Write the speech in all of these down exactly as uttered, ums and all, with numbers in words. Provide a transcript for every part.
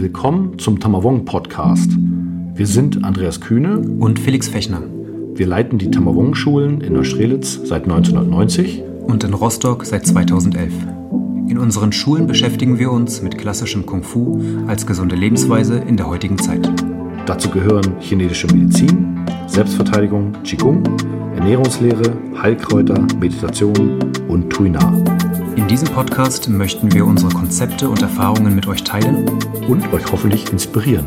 Willkommen zum Tamavong Podcast. Wir sind Andreas Kühne und Felix Fechner. Wir leiten die Tamavong-Schulen in Neustrelitz seit neunzehnhundertneunzig und in Rostock seit zweitausendelf. In unseren Schulen beschäftigen wir uns mit klassischem Kung Fu als gesunde Lebensweise in der heutigen Zeit. Dazu gehören chinesische Medizin, Selbstverteidigung, Qigong, Ernährungslehre, Heilkräuter, Meditation und Tuina. In diesem Podcast möchten wir unsere Konzepte und Erfahrungen mit euch teilen und euch hoffentlich inspirieren.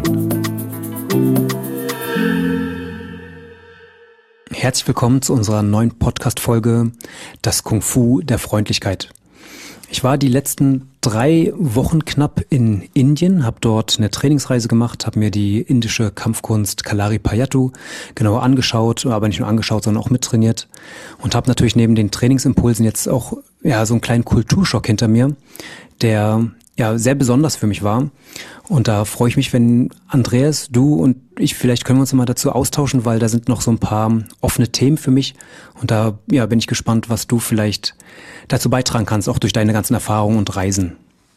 Herzlich willkommen zu unserer neuen Podcast-Folge Das Kung Fu der Freundlichkeit. Ich war die letzten drei Wochen knapp in Indien, habe dort eine Trainingsreise gemacht, habe mir die indische Kampfkunst Kalaripayattu genauer angeschaut, aber nicht nur angeschaut, sondern auch mittrainiert und habe natürlich neben den Trainingsimpulsen jetzt auch ja so einen kleinen Kulturschock hinter mir, der ja sehr besonders für mich war. Und da freue ich mich, wenn Andreas, du und ich, vielleicht können wir uns mal dazu austauschen, weil da sind noch so ein paar offene Themen für mich. Und da ja, bin ich gespannt, was du vielleicht dazu beitragen kannst, auch durch deine ganzen Erfahrungen und Reisen.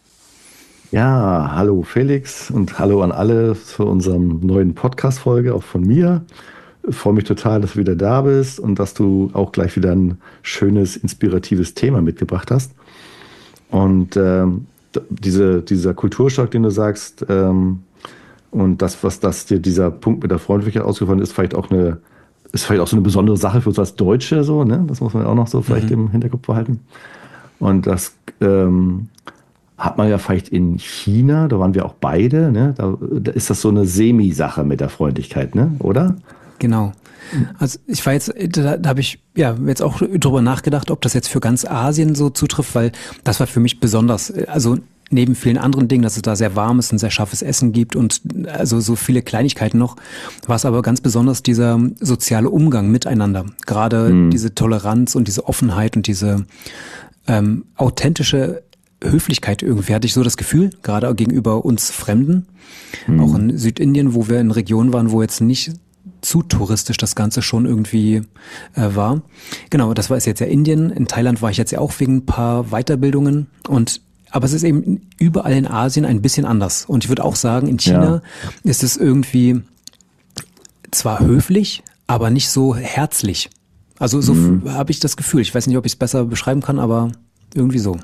Ja, hallo Felix und hallo an alle zu unserem neuen Podcast-Folge, auch von mir. Ich freue mich total, dass du wieder da bist und dass du auch gleich wieder ein schönes, inspiratives Thema mitgebracht hast. Und ähm, diese, dieser Kulturschock, den du sagst, ähm, und das, was das dir dieser Punkt mit der Freundlichkeit ausgefallen ist, vielleicht auch eine, ist vielleicht auch so eine besondere Sache für uns als Deutsche, so, ne? Das muss man auch noch so vielleicht mhm. im Hinterkopf behalten. Und das ähm, hat man ja vielleicht in China, da waren wir auch beide, ne? Da, da ist das so eine Semi-Sache mit der Freundlichkeit, ne? Oder? Genau. Also ich war jetzt, da, da habe ich ja jetzt auch drüber nachgedacht, ob das jetzt für ganz Asien so zutrifft, weil das war für mich besonders, also neben vielen anderen Dingen, dass es da sehr warmes und sehr scharfes Essen gibt und also so viele Kleinigkeiten noch, war es aber ganz besonders dieser soziale Umgang miteinander. Gerade mhm. diese Toleranz und diese Offenheit und diese ähm, authentische Höflichkeit irgendwie, hatte ich so das Gefühl, gerade gegenüber uns Fremden, mhm. auch in Südindien, wo wir in Regionen waren, wo jetzt nicht zu touristisch das Ganze schon irgendwie äh, war. Genau, das war es jetzt ja Indien. In Thailand war ich jetzt ja auch wegen ein paar Weiterbildungen und aber es ist eben überall in Asien ein bisschen anders. Und ich würde auch sagen, in China ja. ist es irgendwie zwar höflich, aber nicht so herzlich. Also so mhm. habe ich das Gefühl. Ich weiß nicht, ob ich es besser beschreiben kann, aber irgendwie so.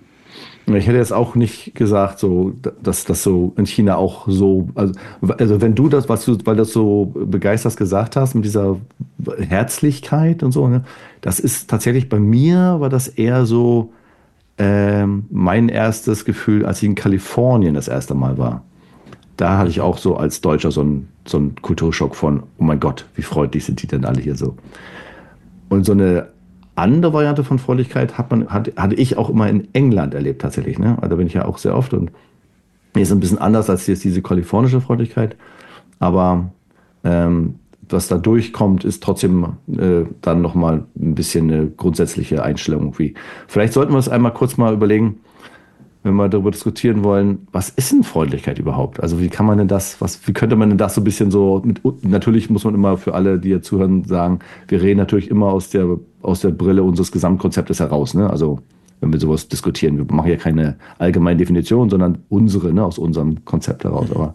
Ich hätte jetzt auch nicht gesagt, so, dass das so in China auch so, also, also wenn du das, was du, weil du das so begeistert gesagt hast, mit dieser Herzlichkeit und so, ne, das ist tatsächlich bei mir, war das eher so ähm, mein erstes Gefühl, als ich in Kalifornien das erste Mal war. Da hatte ich auch so als Deutscher so einen, so einen Kulturschock von, oh mein Gott, wie freundlich sind die denn alle hier so. Und so eine andere Variante von Freundlichkeit hat man, hat, hatte ich auch immer in England erlebt tatsächlich. Ne? Da bin ich ja auch sehr oft und ist ein bisschen anders als jetzt diese kalifornische Freundlichkeit. Aber ähm, was da durchkommt, ist trotzdem äh, dann nochmal ein bisschen eine grundsätzliche Einstellung. Wie. Vielleicht sollten wir es einmal kurz mal überlegen, wenn wir darüber diskutieren wollen, was ist denn Freundlichkeit überhaupt? Also wie kann man denn das, was, wie könnte man denn das so ein bisschen so, mit, natürlich muss man immer für alle, die hier zuhören, sagen, wir reden natürlich immer aus der, aus der Brille unseres Gesamtkonzeptes heraus, ne? Also wenn wir sowas diskutieren, wir machen ja keine allgemeine Definition, sondern unsere, ne, aus unserem Konzept heraus, aber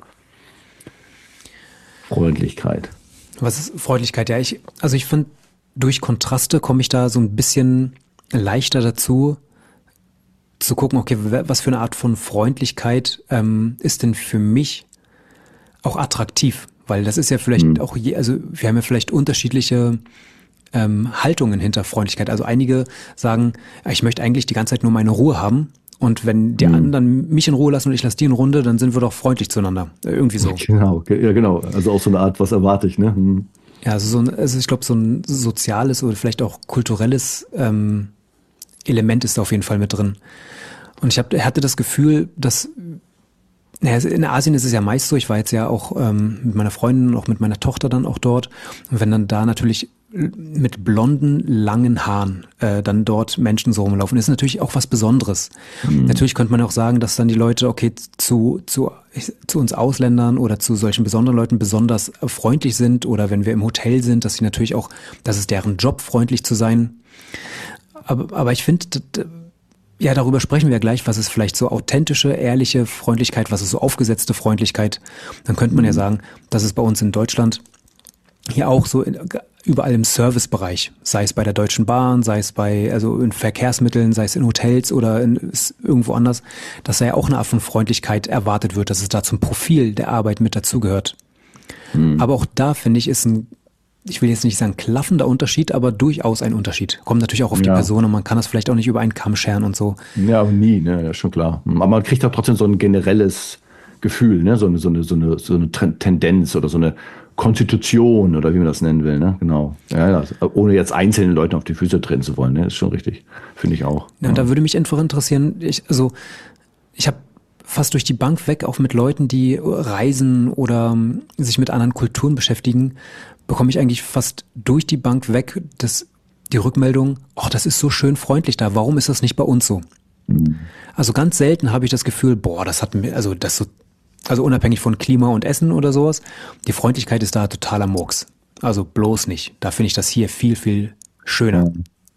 Freundlichkeit. Was ist Freundlichkeit? Ja, ich, also ich finde, durch Kontraste komme ich da so ein bisschen leichter dazu, zu gucken, okay, was für eine Art von Freundlichkeit ähm, ist denn für mich auch attraktiv? Weil das ist ja vielleicht mhm. auch, je, also wir haben ja vielleicht unterschiedliche ähm, Haltungen hinter Freundlichkeit. Also einige sagen, ich möchte eigentlich die ganze Zeit nur meine Ruhe haben und wenn die mhm. anderen mich in Ruhe lassen und ich lasse die in Runde, dann sind wir doch freundlich zueinander. Irgendwie so. Genau, ja genau. Also auch so eine Art, was erwarte ich, ne? Mhm. Ja, also so ein, also ich glaube, so ein soziales oder vielleicht auch kulturelles ähm, Element ist da auf jeden Fall mit drin. Und ich hab, hatte das Gefühl, dass naja, in Asien ist es ja meist so, ich war jetzt ja auch ähm, mit meiner Freundin und auch mit meiner Tochter dann auch dort. Und wenn dann da natürlich mit blonden, langen Haaren äh, dann dort Menschen so rumlaufen, ist natürlich auch was Besonderes. Mhm. Natürlich könnte man auch sagen, dass dann die Leute, okay, zu, zu, zu uns Ausländern oder zu solchen besonderen Leuten besonders freundlich sind oder wenn wir im Hotel sind, dass sie natürlich auch, dass es deren Job, freundlich zu sein. Aber, aber ich finde, Ja, darüber sprechen wir gleich. Was ist vielleicht so authentische, ehrliche Freundlichkeit? Was ist so aufgesetzte Freundlichkeit? Dann könnte man ja sagen, das ist bei uns in Deutschland hier auch so in, überall im Servicebereich. Sei es bei der Deutschen Bahn, sei es bei, also in Verkehrsmitteln, sei es in Hotels oder in, irgendwo anders, dass da ja auch eine Art von Freundlichkeit erwartet wird, dass es da zum Profil der Arbeit mit dazugehört. Hm. Aber auch da, finde ich, ist ein, ich will jetzt nicht sagen klaffender Unterschied, aber durchaus ein Unterschied. Kommt natürlich auch auf die Ja. Person und man kann das vielleicht auch nicht über einen Kamm scheren und so. Ja, aber nie, ne, das ist schon klar. Aber man kriegt auch trotzdem so ein generelles Gefühl, ne, so eine, so eine, so eine, so eine Tendenz oder so eine Konstitution oder wie man das nennen will, ne, genau. Ja, ja, ohne jetzt einzelnen Leuten auf die Füße treten zu wollen, ne, ist schon richtig, finde ich auch. Ja, und da würde mich einfach interessieren, ich, also ich habe fast durch die Bank weg, auch mit Leuten, die reisen oder um, sich mit anderen Kulturen beschäftigen, bekomme ich eigentlich fast durch die Bank weg das, die Rückmeldung, oh, das ist so schön freundlich da, warum ist das nicht bei uns so? Mhm. Also ganz selten habe ich das Gefühl, boah, das hat mir, also das so, also unabhängig von Klima und Essen oder sowas, die Freundlichkeit ist da totaler Murks. Also bloß nicht. Da finde ich das hier viel, viel schöner.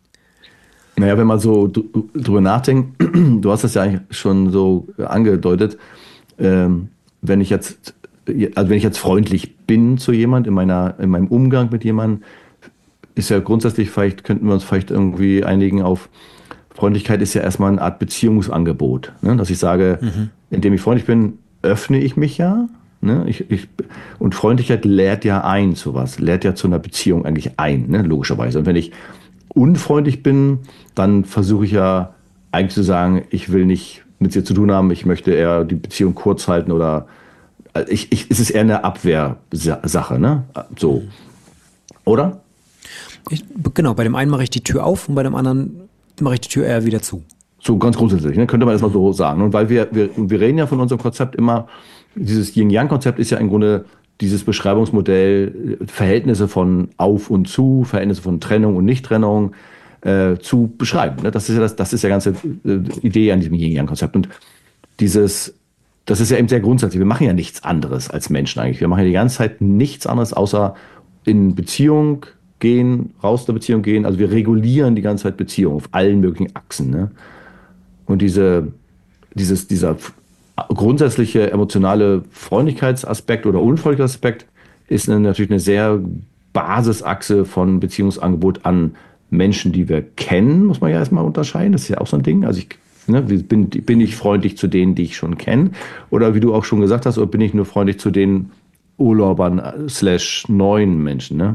Naja, wenn man so drüber nachdenkt, du hast das ja eigentlich schon so angedeutet, ähm, wenn ich jetzt, also wenn ich jetzt freundlich bin zu jemand in meiner, in meinem Umgang mit jemandem, ist ja grundsätzlich, vielleicht könnten wir uns vielleicht irgendwie einigen auf, Freundlichkeit ist ja erstmal eine Art Beziehungsangebot, ne? Dass ich sage, mhm. indem ich freundlich bin, öffne ich mich ja, ne? ich, ich, und Freundlichkeit lädt ja ein zu was, lädt ja zu einer Beziehung eigentlich ein, ne? Logischerweise. Und wenn ich unfreundlich bin, dann versuche ich ja eigentlich zu sagen, ich will nicht mit dir zu tun haben, ich möchte eher die Beziehung kurz halten oder ich, ich, es ist eher eine Abwehrsache, ne? So. Oder? Ich, genau, bei dem einen mache ich die Tür auf und bei dem anderen mache ich die Tür eher wieder zu. So ganz grundsätzlich, ne? Könnte man das mal so sagen. Und weil wir, wir, wir reden ja von unserem Konzept immer, dieses Yin-Yang-Konzept ist ja im Grunde dieses Beschreibungsmodell, Verhältnisse von auf und zu, Verhältnisse von Trennung und Nicht-Trennung äh, zu beschreiben. Ne? Das ist ja das, das ist ja ganze äh, Idee an diesem Yin-Yang-Konzept. Und dieses, das ist ja eben sehr grundsätzlich. Wir machen ja nichts anderes als Menschen eigentlich. Wir machen ja die ganze Zeit nichts anderes, außer in Beziehung gehen, raus der Beziehung gehen. Also wir regulieren die ganze Zeit Beziehung auf allen möglichen Achsen, ne? Und diese, dieses, dieser grundsätzliche emotionale Freundlichkeitsaspekt oder Unfreundlichkeitsaspekt ist eine, natürlich eine sehr Basisachse von Beziehungsangebot an Menschen, die wir kennen, muss man ja erstmal unterscheiden. Das ist ja auch so ein Ding. Also ich, ne, bin, bin ich freundlich zu denen, die ich schon kenne? Oder wie du auch schon gesagt hast, oder bin ich nur freundlich zu den Urlaubern slash neuen Menschen, ne?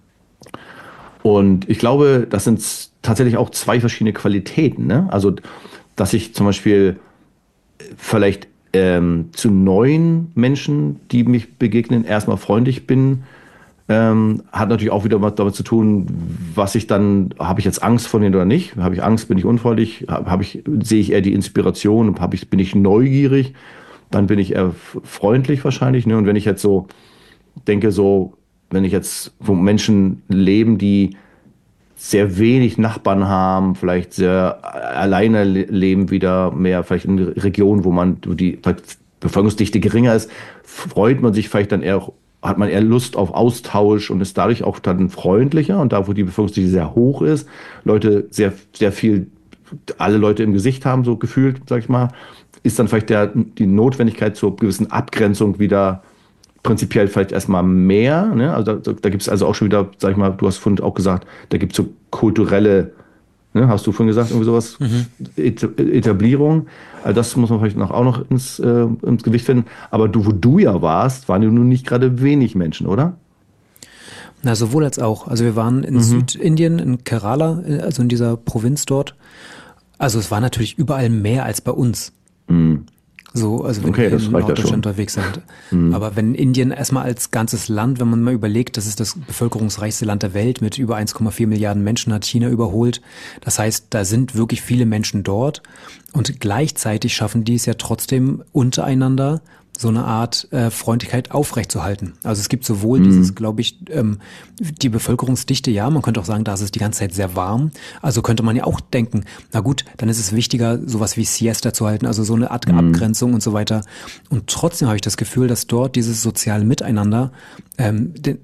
Und ich glaube, das sind tatsächlich auch zwei verschiedene Qualitäten, ne? Also dass ich zum Beispiel vielleicht ähm, zu neuen Menschen, die mich begegnen, erstmal freundlich bin, ähm, hat natürlich auch wieder was damit zu tun, was ich dann, habe ich jetzt Angst vor denen oder nicht? Habe ich Angst, bin ich unfreundlich? Habe ich, sehe ich eher die Inspiration? Habe ich, bin ich neugierig? Dann bin ich eher freundlich wahrscheinlich, ne? Und wenn ich jetzt so denke, so, wenn ich jetzt, wo Menschen leben, die sehr wenig Nachbarn haben, vielleicht sehr alleine leben wieder, mehr vielleicht in Regionen, wo man, wo die Bevölkerungsdichte geringer ist, freut man sich vielleicht dann eher, hat man eher Lust auf Austausch und ist dadurch auch dann freundlicher. Und da, wo die Bevölkerungsdichte sehr hoch ist, Leute sehr, sehr viel, alle Leute im Gesicht haben, so gefühlt, sag ich mal, ist dann vielleicht der, die Notwendigkeit zur gewissen Abgrenzung wieder prinzipiell vielleicht erstmal mehr, ne? Also da, da gibt es also auch schon wieder, sag ich mal, du hast vorhin auch gesagt, da gibt es so kulturelle, ne? Hast du vorhin gesagt, irgendwie sowas, mhm. Etablierung. Also das muss man vielleicht noch, auch noch ins, äh, ins Gewicht finden. Aber du, wo du ja warst, waren ja nun nicht gerade wenig Menschen, oder? Na, sowohl als auch. Also wir waren in mhm. Südindien, in Kerala, also in dieser Provinz dort. Also es war natürlich überall mehr als bei uns. Mhm. So, also wenn okay, wir in Norddeutschland ja unterwegs sind. Mhm. Aber wenn Indien erstmal als ganzes Land, wenn man mal überlegt, das ist das bevölkerungsreichste Land der Welt mit über eins Komma vier Milliarden Menschen, hat China überholt. Das heißt, da sind wirklich viele Menschen dort und gleichzeitig schaffen die es ja trotzdem untereinander so eine Art äh, Freundlichkeit aufrechtzuerhalten. Also es gibt sowohl mhm. dieses, glaube ich, ähm, die Bevölkerungsdichte, ja, man könnte auch sagen, da ist es die ganze Zeit sehr warm. Also könnte man ja auch denken, na gut, dann ist es wichtiger, sowas wie Siesta zu halten, also so eine Art mhm. Abgrenzung und so weiter. Und trotzdem habe ich das Gefühl, dass dort dieses soziale Miteinander ähm, den,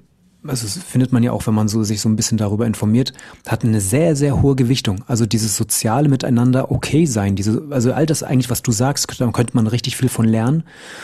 also das findet man ja auch, wenn man so sich so ein bisschen darüber informiert, hat eine sehr, sehr hohe Gewichtung. Also dieses soziale Miteinander okay sein, diese, also all das eigentlich, was du sagst, da könnte man richtig viel von lernen.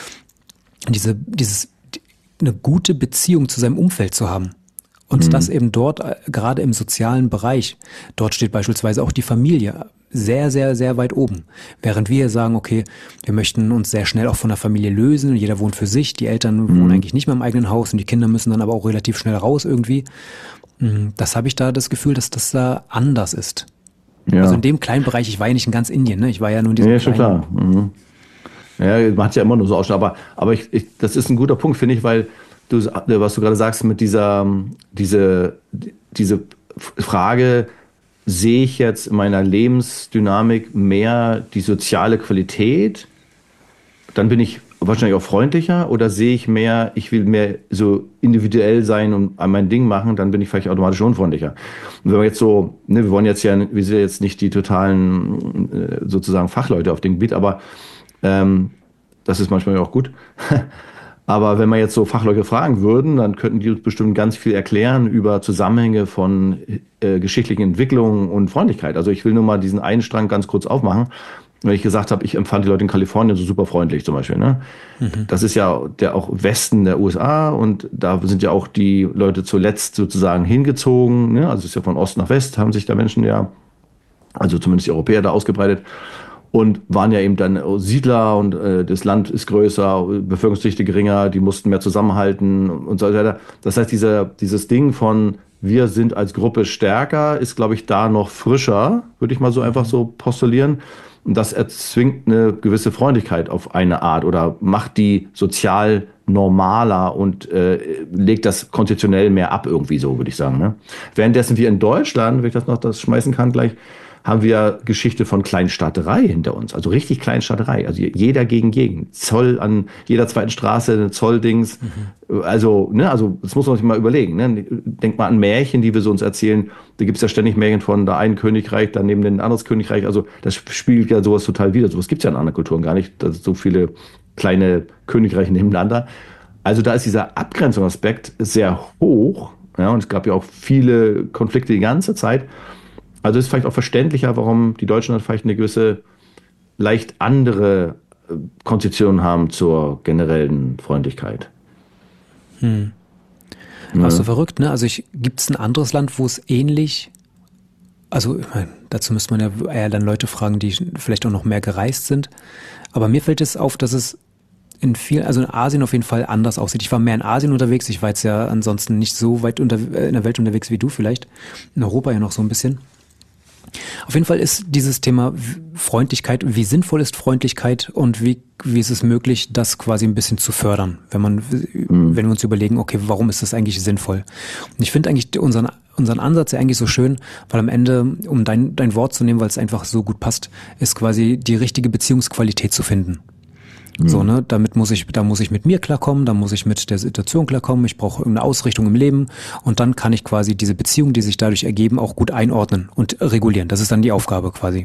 Diese, dieses, eine gute Beziehung zu seinem Umfeld zu haben. Und mhm. das eben dort, gerade im sozialen Bereich, dort steht beispielsweise auch die Familie sehr, sehr, sehr weit oben. Während wir sagen, okay, wir möchten uns sehr schnell auch von der Familie lösen, jeder wohnt für sich, die Eltern mhm. wohnen eigentlich nicht mehr im eigenen Haus und die Kinder müssen dann aber auch relativ schnell raus irgendwie. Das habe ich da das Gefühl, dass das da anders ist. Ja. Also in dem kleinen Bereich, ich war ja nicht in ganz Indien, ne? Ich war ja nur in diesem Ja, schon kleinen... klar. Mhm. Ja, man hat ja immer nur so Ausschnitt, aber, aber ich, ich, das ist ein guter Punkt, finde ich, weil du, was du gerade sagst mit dieser, diese, diese Frage, sehe ich jetzt in meiner Lebensdynamik mehr die soziale Qualität, dann bin ich wahrscheinlich auch freundlicher, oder sehe ich mehr, ich will mehr so individuell sein und mein Ding machen, dann bin ich vielleicht automatisch unfreundlicher. Und wenn wir jetzt so, ne, wir wollen jetzt ja, wir sind jetzt nicht die totalen sozusagen Fachleute auf dem Gebiet, aber ähm, das ist manchmal auch gut. Aber wenn wir jetzt so Fachleute fragen würden, dann könnten die uns bestimmt ganz viel erklären über Zusammenhänge von äh, geschichtlichen Entwicklungen und Freundlichkeit. Also ich will nur mal diesen einen Strang ganz kurz aufmachen. Wenn ich gesagt habe, ich empfand die Leute in Kalifornien so super freundlich zum Beispiel. Ne? Mhm. Das ist ja der auch Westen der U S A und da sind ja auch die Leute zuletzt sozusagen hingezogen. Ne? Also es ist ja von Ost nach West, haben sich da Menschen ja, also zumindest die Europäer da ausgebreitet. Und waren ja eben dann Siedler und äh, das Land ist größer, Bevölkerungsdichte geringer, die mussten mehr zusammenhalten und so weiter. Das heißt, dieser, dieses Ding von wir sind als Gruppe stärker ist, glaube ich, da noch frischer, würde ich mal so einfach so postulieren. Und das erzwingt eine gewisse Freundlichkeit auf eine Art oder macht die sozial normaler und äh, legt das konzeptionell mehr ab irgendwie so, würde ich sagen. Ne? Währenddessen wir in Deutschland, wenn ich das noch das schmeißen kann gleich, haben wir Geschichte von Kleinstaaterei hinter uns. Also richtig Kleinstaaterei. Also jeder gegen jeden. Zoll an jeder zweiten Straße, eine Zolldings. Mhm. Also, ne, also das muss man sich mal überlegen. Ne? Denk mal an Märchen, die wir so uns erzählen. Da gibt's ja ständig Märchen von da ein Königreich, daneben ein anderes Königreich. Also das spiegelt ja sowas total wider. Sowas gibt's ja in anderen Kulturen gar nicht. Das so viele kleine Königreiche nebeneinander. Also da ist dieser Abgrenzungsaspekt sehr hoch. Ja, und es gab ja auch viele Konflikte die ganze Zeit. Also ist vielleicht auch verständlicher, warum die Deutschen dann vielleicht eine gewisse, leicht andere Konzeption haben zur generellen Freundlichkeit. Hm. Ja. Ach so, verrückt, ne? Also gibt es ein anderes Land, wo es ähnlich, also ich meine, dazu müsste man ja eher dann Leute fragen, die vielleicht auch noch mehr gereist sind. Aber mir fällt es auf, dass es in viel, also in Asien auf jeden Fall anders aussieht. Ich war mehr in Asien unterwegs, ich war jetzt ja ansonsten nicht so weit unter, in der Welt unterwegs wie du vielleicht. In Europa ja noch so ein bisschen. Auf jeden Fall ist dieses Thema Freundlichkeit, wie sinnvoll ist Freundlichkeit und wie, wie ist es möglich, das quasi ein bisschen zu fördern, wenn man, mhm. wenn wir uns überlegen, okay, warum ist das eigentlich sinnvoll? Und ich finde eigentlich unseren, unseren Ansatz ja eigentlich so schön, weil am Ende, um dein, dein Wort zu nehmen, weil es einfach so gut passt, ist quasi die richtige Beziehungsqualität zu finden. So, ne, damit muss ich, da muss ich mit mir klarkommen, da muss ich mit der Situation klarkommen, ich brauche irgendeine Ausrichtung im Leben und dann kann ich quasi diese Beziehungen, die sich dadurch ergeben, auch gut einordnen und regulieren. Das ist dann die Aufgabe quasi.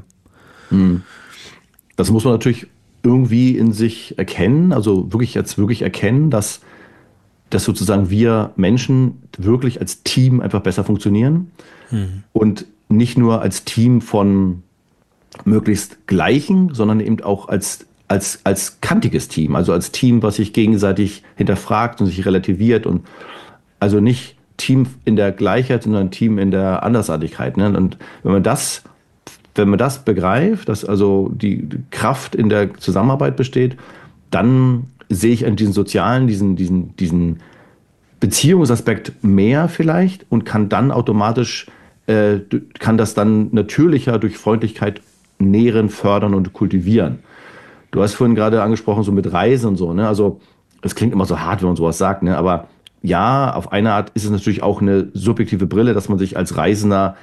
Das muss man natürlich irgendwie in sich erkennen, also wirklich jetzt wirklich erkennen, dass, dass sozusagen wir Menschen wirklich als Team einfach besser funktionieren mhm. und nicht nur als Team von möglichst Gleichen, sondern eben auch als als als kantiges Team, also als Team, was sich gegenseitig hinterfragt und sich relativiert und also nicht Team in der Gleichheit, sondern Team in der Andersartigkeit. Ne? Und wenn man das, wenn man das begreift, dass also die Kraft in der Zusammenarbeit besteht, dann sehe ich an diesen sozialen, diesen diesen diesen Beziehungsaspekt mehr vielleicht und kann dann automatisch äh, kann das dann natürlicher durch Freundlichkeit nähren, fördern und kultivieren. Du hast vorhin gerade angesprochen, so mit Reisen und so, ne? Also, es klingt immer so hart, wenn man sowas sagt, ne? Aber ja, auf eine Art ist es natürlich auch eine subjektive Brille, dass man sich als Reisender,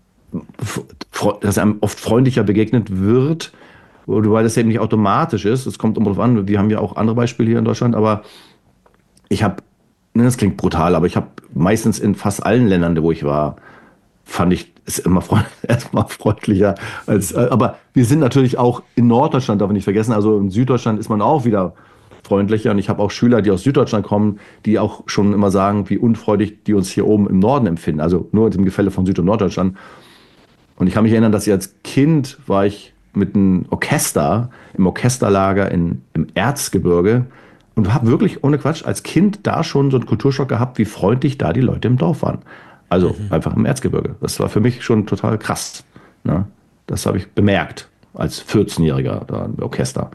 dass einem oft freundlicher begegnet wird, weil das eben nicht automatisch ist. Es kommt immer drauf an, wir haben ja auch andere Beispiele hier in Deutschland, aber ich habe, ne, das klingt brutal, aber ich habe meistens in fast allen Ländern, wo ich war, fand ich es immer freund, erstmal freundlicher als, aber wir sind natürlich auch in Norddeutschland, darf man nicht vergessen, also in Süddeutschland ist man auch wieder freundlicher. Und ich habe auch Schüler, die aus Süddeutschland kommen, die auch schon immer sagen, wie unfreundlich die uns hier oben im Norden empfinden. Also nur im Gefälle von Süd- und Norddeutschland. Und ich kann mich erinnern, dass ich als Kind war ich mit einem Orchester, im Orchesterlager in, im Erzgebirge und habe wirklich, ohne Quatsch, als Kind da schon so einen Kulturschock gehabt, wie freundlich da die Leute im Dorf waren. Also mhm. einfach im Erzgebirge. Das war für mich schon total krass. Ne? Das habe ich bemerkt als vierzehnjähriger da im Orchester.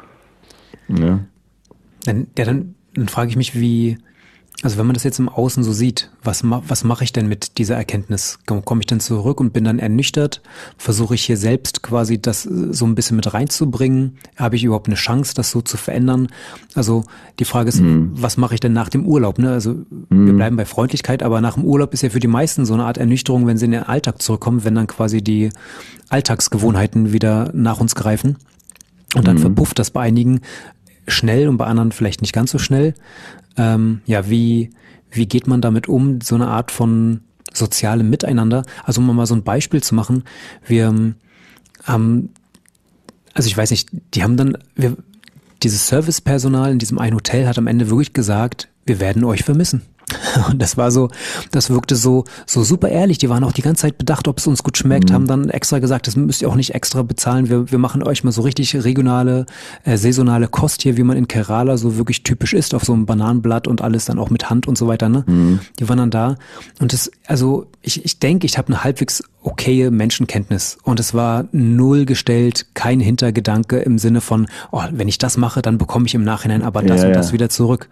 Ja. Dann, ja, dann, dann frage ich mich, wie, also wenn man das jetzt im Außen so sieht, was, ma, was mache ich denn mit dieser Erkenntnis? Komme ich dann zurück und bin dann ernüchtert? Versuche ich hier selbst quasi das so ein bisschen mit reinzubringen? Habe ich überhaupt eine Chance, das so zu verändern? Also die Frage ist, mhm. was mache ich denn nach dem Urlaub? Ne? Also mhm. wir bleiben bei Freundlichkeit, aber nach dem Urlaub ist ja für die meisten so eine Art Ernüchterung, wenn sie in den Alltag zurückkommen, wenn dann quasi die Alltagsgewohnheiten wieder nach uns greifen. Und dann mhm. verpufft das bei einigen schnell und bei anderen vielleicht nicht ganz so schnell. Ähm, ja, wie, wie geht man damit um, so eine Art von sozialem Miteinander? Also um mal so ein Beispiel zu machen, wir haben, also ich weiß nicht, die haben dann, wir, dieses Servicepersonal in diesem einen Hotel hat am Ende wirklich gesagt, wir werden euch vermissen. Und das war so, das wirkte so, so super ehrlich. Die waren auch die ganze Zeit bedacht, ob es uns gut schmeckt, mhm. haben dann extra gesagt, das müsst ihr auch nicht extra bezahlen. Wir, wir machen euch mal so richtig regionale, äh, saisonale Kost hier, wie man in Kerala so wirklich typisch isst, auf so einem Bananenblatt und alles dann auch mit Hand und so weiter, ne? Mhm. Die waren dann da. Und das, also, ich, ich denke, ich habe eine halbwegs okaye Menschenkenntnis. Und es war null gestellt, kein Hintergedanke im Sinne von, oh, wenn ich das mache, dann bekomme ich im Nachhinein aber das ja, und das ja. wieder zurück.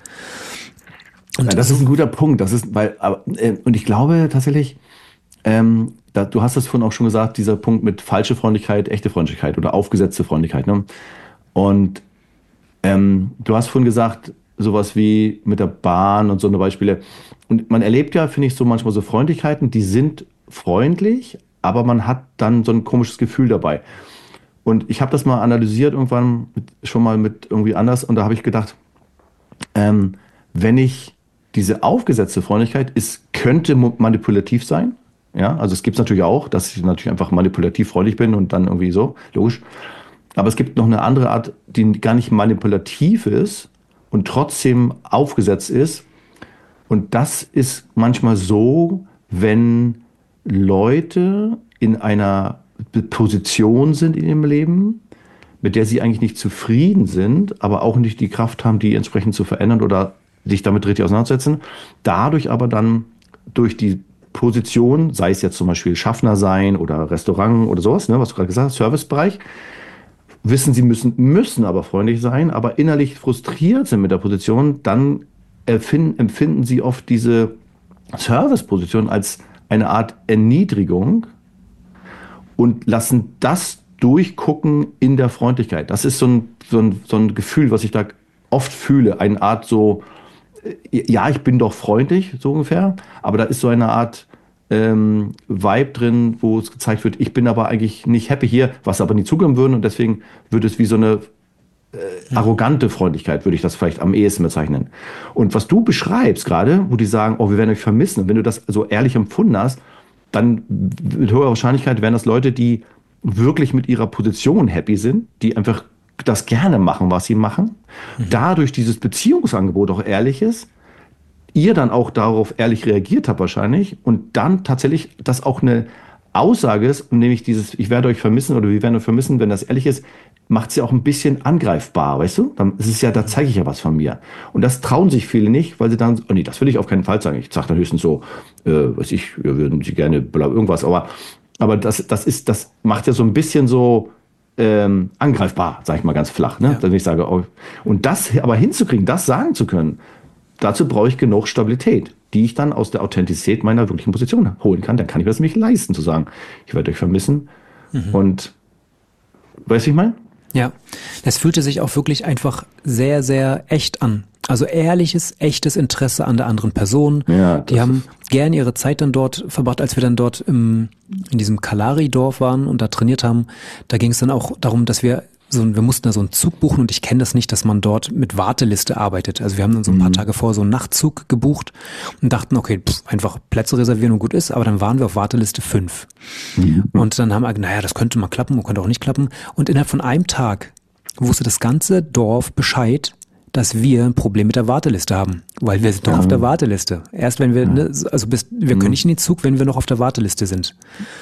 Und ja, das ist ein guter Punkt. Das ist, weil, aber, äh, und ich glaube tatsächlich, ähm, da, du hast das vorhin auch schon gesagt, dieser Punkt mit falsche Freundlichkeit, echte Freundlichkeit oder aufgesetzte Freundlichkeit. Ne? Und ähm, du hast vorhin gesagt, sowas wie mit der Bahn und so eine Beispiele. Und man erlebt ja, finde ich, so manchmal so Freundlichkeiten, die sind freundlich, aber man hat dann so ein komisches Gefühl dabei. Und ich habe das mal analysiert irgendwann mit, schon mal mit irgendwie anders und da habe ich gedacht, ähm, wenn ich diese aufgesetzte Freundlichkeit ist, könnte manipulativ sein. Ja, also es gibt es natürlich auch, dass ich natürlich einfach manipulativ freundlich bin und dann irgendwie so, logisch. Aber es gibt noch eine andere Art, die gar nicht manipulativ ist und trotzdem aufgesetzt ist. Und das ist manchmal so, wenn Leute in einer Position sind in ihrem Leben, mit der sie eigentlich nicht zufrieden sind, aber auch nicht die Kraft haben, die entsprechend zu verändern oder sich damit richtig auseinandersetzen, dadurch aber dann durch die Position, sei es jetzt zum Beispiel Schaffner sein oder Restaurant oder sowas, ne, was du gerade gesagt hast, Servicebereich, wissen, sie müssen, müssen aber freundlich sein, aber innerlich frustriert sind mit der Position, dann empfinden, empfinden sie oft diese Serviceposition als eine Art Erniedrigung und lassen das durchgucken in der Freundlichkeit. Das ist so ein, so ein, so ein Gefühl, was ich da oft fühle, eine Art so, ja, ich bin doch freundlich, so ungefähr, aber da ist so eine Art ähm, Vibe drin, wo es gezeigt wird, ich bin aber eigentlich nicht happy hier, was aber nie zugeben würden und deswegen würde es wie so eine äh, arrogante Freundlichkeit, würde ich das vielleicht am ehesten bezeichnen. Und was du beschreibst gerade, wo die sagen, oh, wir werden euch vermissen, und wenn du das so ehrlich empfunden hast, dann mit hoher Wahrscheinlichkeit wären das Leute, die wirklich mit ihrer Position happy sind, die einfach das gerne machen, was sie machen, mhm. dadurch dieses Beziehungsangebot auch ehrlich ist, ihr dann auch darauf ehrlich reagiert habt wahrscheinlich und dann tatsächlich das auch eine Aussage ist, nämlich dieses, ich werde euch vermissen oder wir werden euch vermissen, wenn das ehrlich ist, macht sie auch ein bisschen angreifbar, weißt du? Dann ist es ja, da zeige ich ja was von mir. Und das trauen sich viele nicht, weil sie dann, oh nee, das will ich auf keinen Fall sagen. Ich sage dann höchstens so, äh, weiß ich, wir würden sie gerne, bla, irgendwas, aber, aber das, das ist, das macht ja so ein bisschen so, Ähm, angreifbar, sage ich mal ganz flach, ne? Ja. Dass ich sage, oh, und das aber hinzukriegen, das sagen zu können, dazu brauche ich genug Stabilität, die ich dann aus der Authentizität meiner wirklichen Position holen kann. Dann kann ich das nämlich leisten, zu sagen, ich werde euch vermissen. Mhm. Und weißt du, ich meine? Ja, das fühlte sich auch wirklich einfach sehr, sehr echt an. Also ehrliches, echtes Interesse an der anderen Person. Ja, die haben gern ihre Zeit dann dort verbracht, als wir dann dort im, in diesem Kalari-Dorf waren und da trainiert haben. Da ging es dann auch darum, dass wir so, wir mussten da so einen Zug buchen und ich kenne das nicht, dass man dort mit Warteliste arbeitet. Also wir haben dann so ein paar mhm. Tage vor so einen Nachtzug gebucht und dachten, okay, pff, einfach Plätze reservieren und gut ist, aber dann waren wir auf Warteliste fünf. Mhm. Und dann haben wir, naja, das könnte mal klappen und könnte auch nicht klappen. Und innerhalb von einem Tag wusste das ganze Dorf Bescheid, dass wir ein Problem mit der Warteliste haben, weil wir sind noch Ja. auf der Warteliste. Erst wenn wir, ne, also bis, wir Mhm. können nicht in den Zug, wenn wir noch auf der Warteliste sind.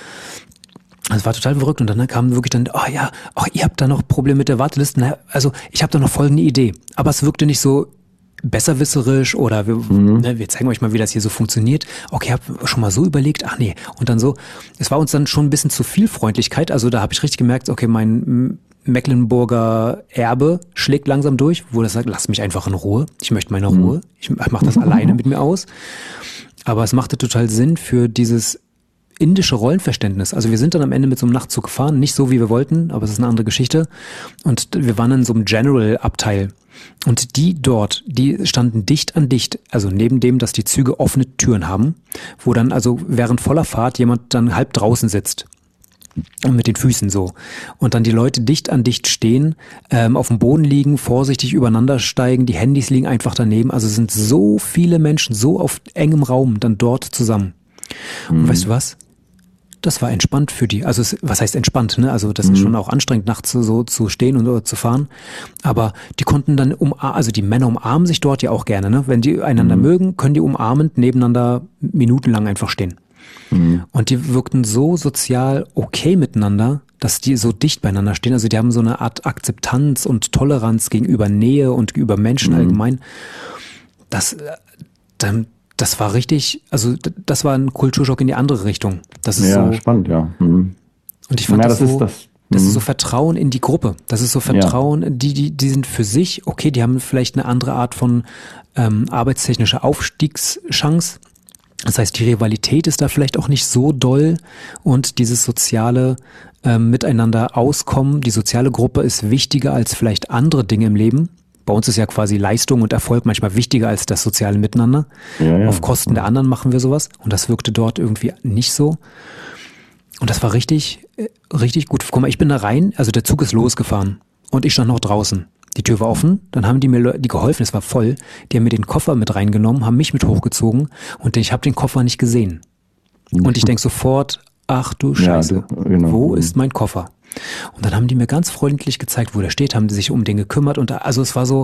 Das war total verrückt und dann kam wirklich dann, oh ja, oh, ihr habt da noch Probleme mit der Warteliste. Na, also ich habe da noch folgende Idee, aber es wirkte nicht so besserwisserisch oder wir, Mhm. ne, wir zeigen euch mal, wie das hier so funktioniert. Okay, hab schon mal so überlegt, ach nee. Und dann so, es war uns dann schon ein bisschen zu viel Freundlichkeit. Also da habe ich richtig gemerkt, okay, mein Mecklenburger Erbe schlägt langsam durch, wo das sagt, lass mich einfach in Ruhe. Ich möchte meine Mhm. Ruhe. Ich mache das alleine mit mir aus. Aber es machte total Sinn für dieses indische Rollenverständnis. Also wir sind dann am Ende mit so einem Nachtzug gefahren, nicht so wie wir wollten, aber es ist eine andere Geschichte. Und wir waren in so einem General-Abteil. Und die dort, die standen dicht an dicht, also neben dem, dass die Züge offene Türen haben, wo dann also während voller Fahrt jemand dann halb draußen sitzt. Und mit den Füßen so. Und dann die Leute dicht an dicht stehen, ähm, auf dem Boden liegen, vorsichtig übereinander steigen, die Handys liegen einfach daneben. Also es sind so viele Menschen so auf engem Raum dann dort zusammen. Und weißt du was? Das war entspannt für die. Also es, was heißt entspannt, ne? Also das ist schon auch anstrengend, nachts so zu stehen und oder zu fahren. Aber die konnten dann um, also die Männer umarmen sich dort ja auch gerne, ne? Wenn die einander Mhm. mögen, können die umarmend nebeneinander minutenlang einfach stehen. Mhm. Und die wirkten so sozial okay miteinander, dass die so dicht beieinander stehen. Also die haben so eine Art Akzeptanz und Toleranz gegenüber Nähe und gegenüber Menschen Mhm. allgemein. Das, äh, dann, das war richtig, also d- das war ein Kulturschock in die andere Richtung. Das ist Ja, so, spannend, ja. Mhm. und ich fand Ja, das, das so, ist das. das ist Mhm. so Vertrauen in die Gruppe. Das ist so Vertrauen, die, die, die sind für sich, okay, die haben vielleicht eine andere Art von ähm, arbeitstechnischer Aufstiegschance. Das heißt, die Rivalität ist da vielleicht auch nicht so doll und dieses soziale ähm, Miteinander auskommen, die soziale Gruppe ist wichtiger als vielleicht andere Dinge im Leben. Bei uns ist ja quasi Leistung und Erfolg manchmal wichtiger als das soziale Miteinander. Ja, ja. Auf Kosten der anderen machen wir sowas und das wirkte dort irgendwie nicht so. Und das war richtig, äh, richtig gut. Guck mal, ich bin da rein, also der Zug ist losgefahren und ich stand noch draußen. Die Tür war offen, dann haben die mir Le- die geholfen, es war voll. Die haben mir den Koffer mit reingenommen, haben mich mit hochgezogen und ich habe den Koffer nicht gesehen. Und ich denk sofort, ach du Scheiße, Ja, du- genau. wo Mhm. ist mein Koffer? Und dann haben die mir ganz freundlich gezeigt, wo der steht, haben die sich um den gekümmert und da, also es war so,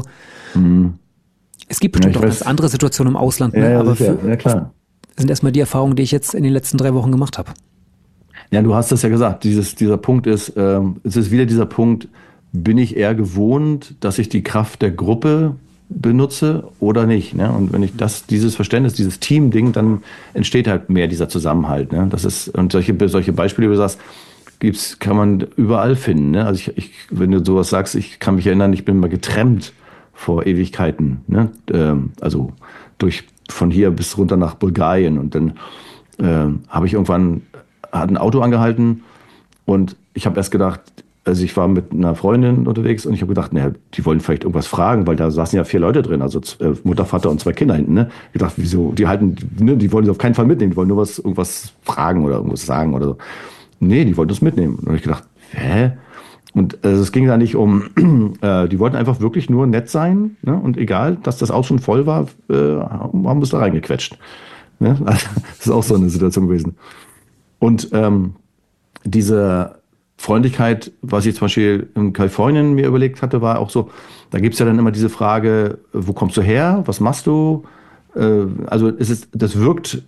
es gibt bestimmt ich auch ganz weiß. andere Situationen im Ausland, ne? Ja, ja, aber sicher. für, Ja, klar. sind erstmal die Erfahrungen, die ich jetzt in den letzten drei Wochen gemacht habe. Ja, du hast das ja gesagt. Dieses, dieser Punkt ist, ähm, es ist wieder dieser Punkt, bin ich eher gewohnt, dass ich die Kraft der Gruppe benutze oder nicht. Ne? Und wenn ich das, dieses Verständnis, dieses Team-Ding, dann entsteht halt mehr dieser Zusammenhalt. Ne? Das ist, und solche, solche Beispiele, wie du sagst, gibt's, kann man überall finden. Ne? Also ich, ich, wenn du sowas sagst, ich kann mich erinnern, ich bin mal getrennt vor Ewigkeiten. Ne? Ähm, also durch von hier bis runter nach Bulgarien. Und dann ähm, habe ich irgendwann, hat ein Auto angehalten und ich habe erst gedacht, also ich war mit einer Freundin unterwegs und ich habe gedacht, naja, die wollen vielleicht irgendwas fragen, weil da saßen ja vier Leute drin, also äh, Mutter, Vater und zwei Kinder hinten. Ne? Ich gedacht, wieso, die halten, ne, die wollen sie auf keinen Fall mitnehmen, die wollen nur was, irgendwas fragen oder irgendwas sagen oder so. Nee, die wollten uns mitnehmen. Und ich gedacht, hä? Und also es ging da nicht um, äh, die wollten einfach wirklich nur nett sein, ne? Und egal, dass das Auto schon voll war, äh, haben wir es da reingequetscht. Ne? Also, das ist auch so eine Situation gewesen. Und ähm, diese Freundlichkeit, was ich zum Beispiel in Kalifornien mir überlegt hatte, war auch so, da gibt's ja dann immer diese Frage, wo kommst du her, was machst du? Äh, also es ist, das wirkt,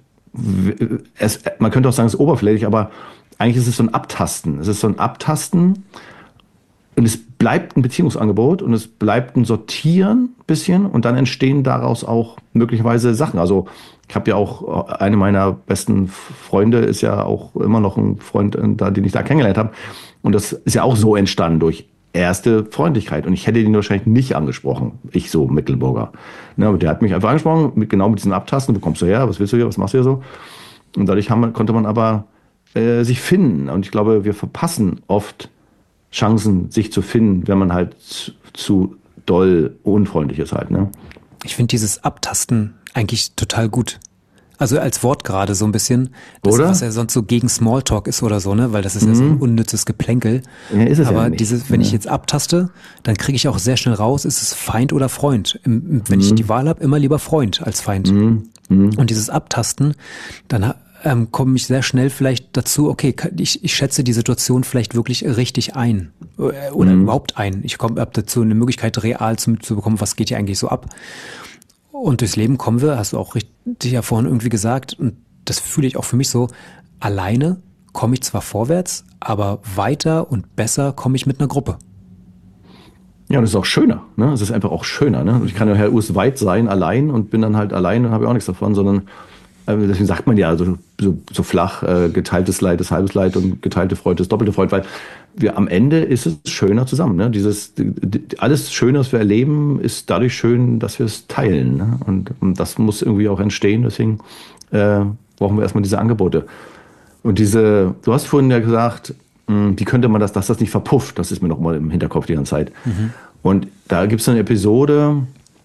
es, man könnte auch sagen, es ist oberflächlich, aber eigentlich ist es so ein Abtasten. Es ist so ein Abtasten und es bleibt ein Beziehungsangebot und es bleibt ein Sortieren bisschen und dann entstehen daraus auch möglicherweise Sachen. Also ich habe ja auch, eine meiner besten Freunde ist ja auch immer noch ein Freund, den ich da kennengelernt habe. Und das ist ja auch so entstanden durch erste Freundlichkeit. Und ich hätte ihn wahrscheinlich nicht angesprochen. Ich so, Mittelburger. Ne, aber der hat mich einfach angesprochen, mit, genau mit diesem Abtasten. Wo kommst du her? Was willst du hier? Was machst du hier so? Und dadurch haben, konnte man aber äh, sich finden. Und ich glaube, wir verpassen oft Chancen, sich zu finden, wenn man halt zu, zu doll unfreundlich ist halt. Ne? Ich finde dieses Abtasten eigentlich total gut. Also als Wort gerade so ein bisschen, das, oder? Was ja sonst so gegen Smalltalk ist oder so, ne? Weil das ist mhm. ja so ein unnützes Geplänkel. Ja, ist es Aber ja nicht. dieses, wenn ja. ich jetzt abtaste, dann kriege ich auch sehr schnell raus, ist es Feind oder Freund. Wenn mhm. ich die Wahl habe, immer lieber Freund als Feind. Mhm. Mhm. Und dieses Abtasten, dann ähm, komme ich sehr schnell vielleicht dazu, okay, ich, ich schätze die Situation vielleicht wirklich richtig ein oder mhm. überhaupt ein. Ich komme ab dazu eine Möglichkeit, real zu, zu bekommen, was geht hier eigentlich so ab. Und durchs Leben kommen wir, hast du auch richtig ja vorhin irgendwie gesagt, und das fühle ich auch für mich so, alleine komme ich zwar vorwärts, aber weiter und besser komme ich mit einer Gruppe. Ja, und das ist auch schöner, ne? Es ist einfach auch schöner, ne? Ich kann ja Herr Urs weit sein, allein und bin dann halt allein und habe auch nichts davon, sondern äh, deswegen sagt man ja so, so, so flach, äh, geteiltes Leid ist halbes Leid und geteilte Freude ist doppelte Freude, weil wir am Ende ist es schöner zusammen, ne? Dieses, die, die, alles Schöne, was wir erleben, ist dadurch schön, dass wir es teilen, ne? Und, und das muss irgendwie auch entstehen, deswegen äh, brauchen wir erstmal diese Angebote. Und diese, du hast vorhin ja gesagt, wie könnte man das, dass das nicht verpufft? Das ist mir noch mal im Hinterkopf die ganze Zeit. Mhm. Und da gibt es eine Episode,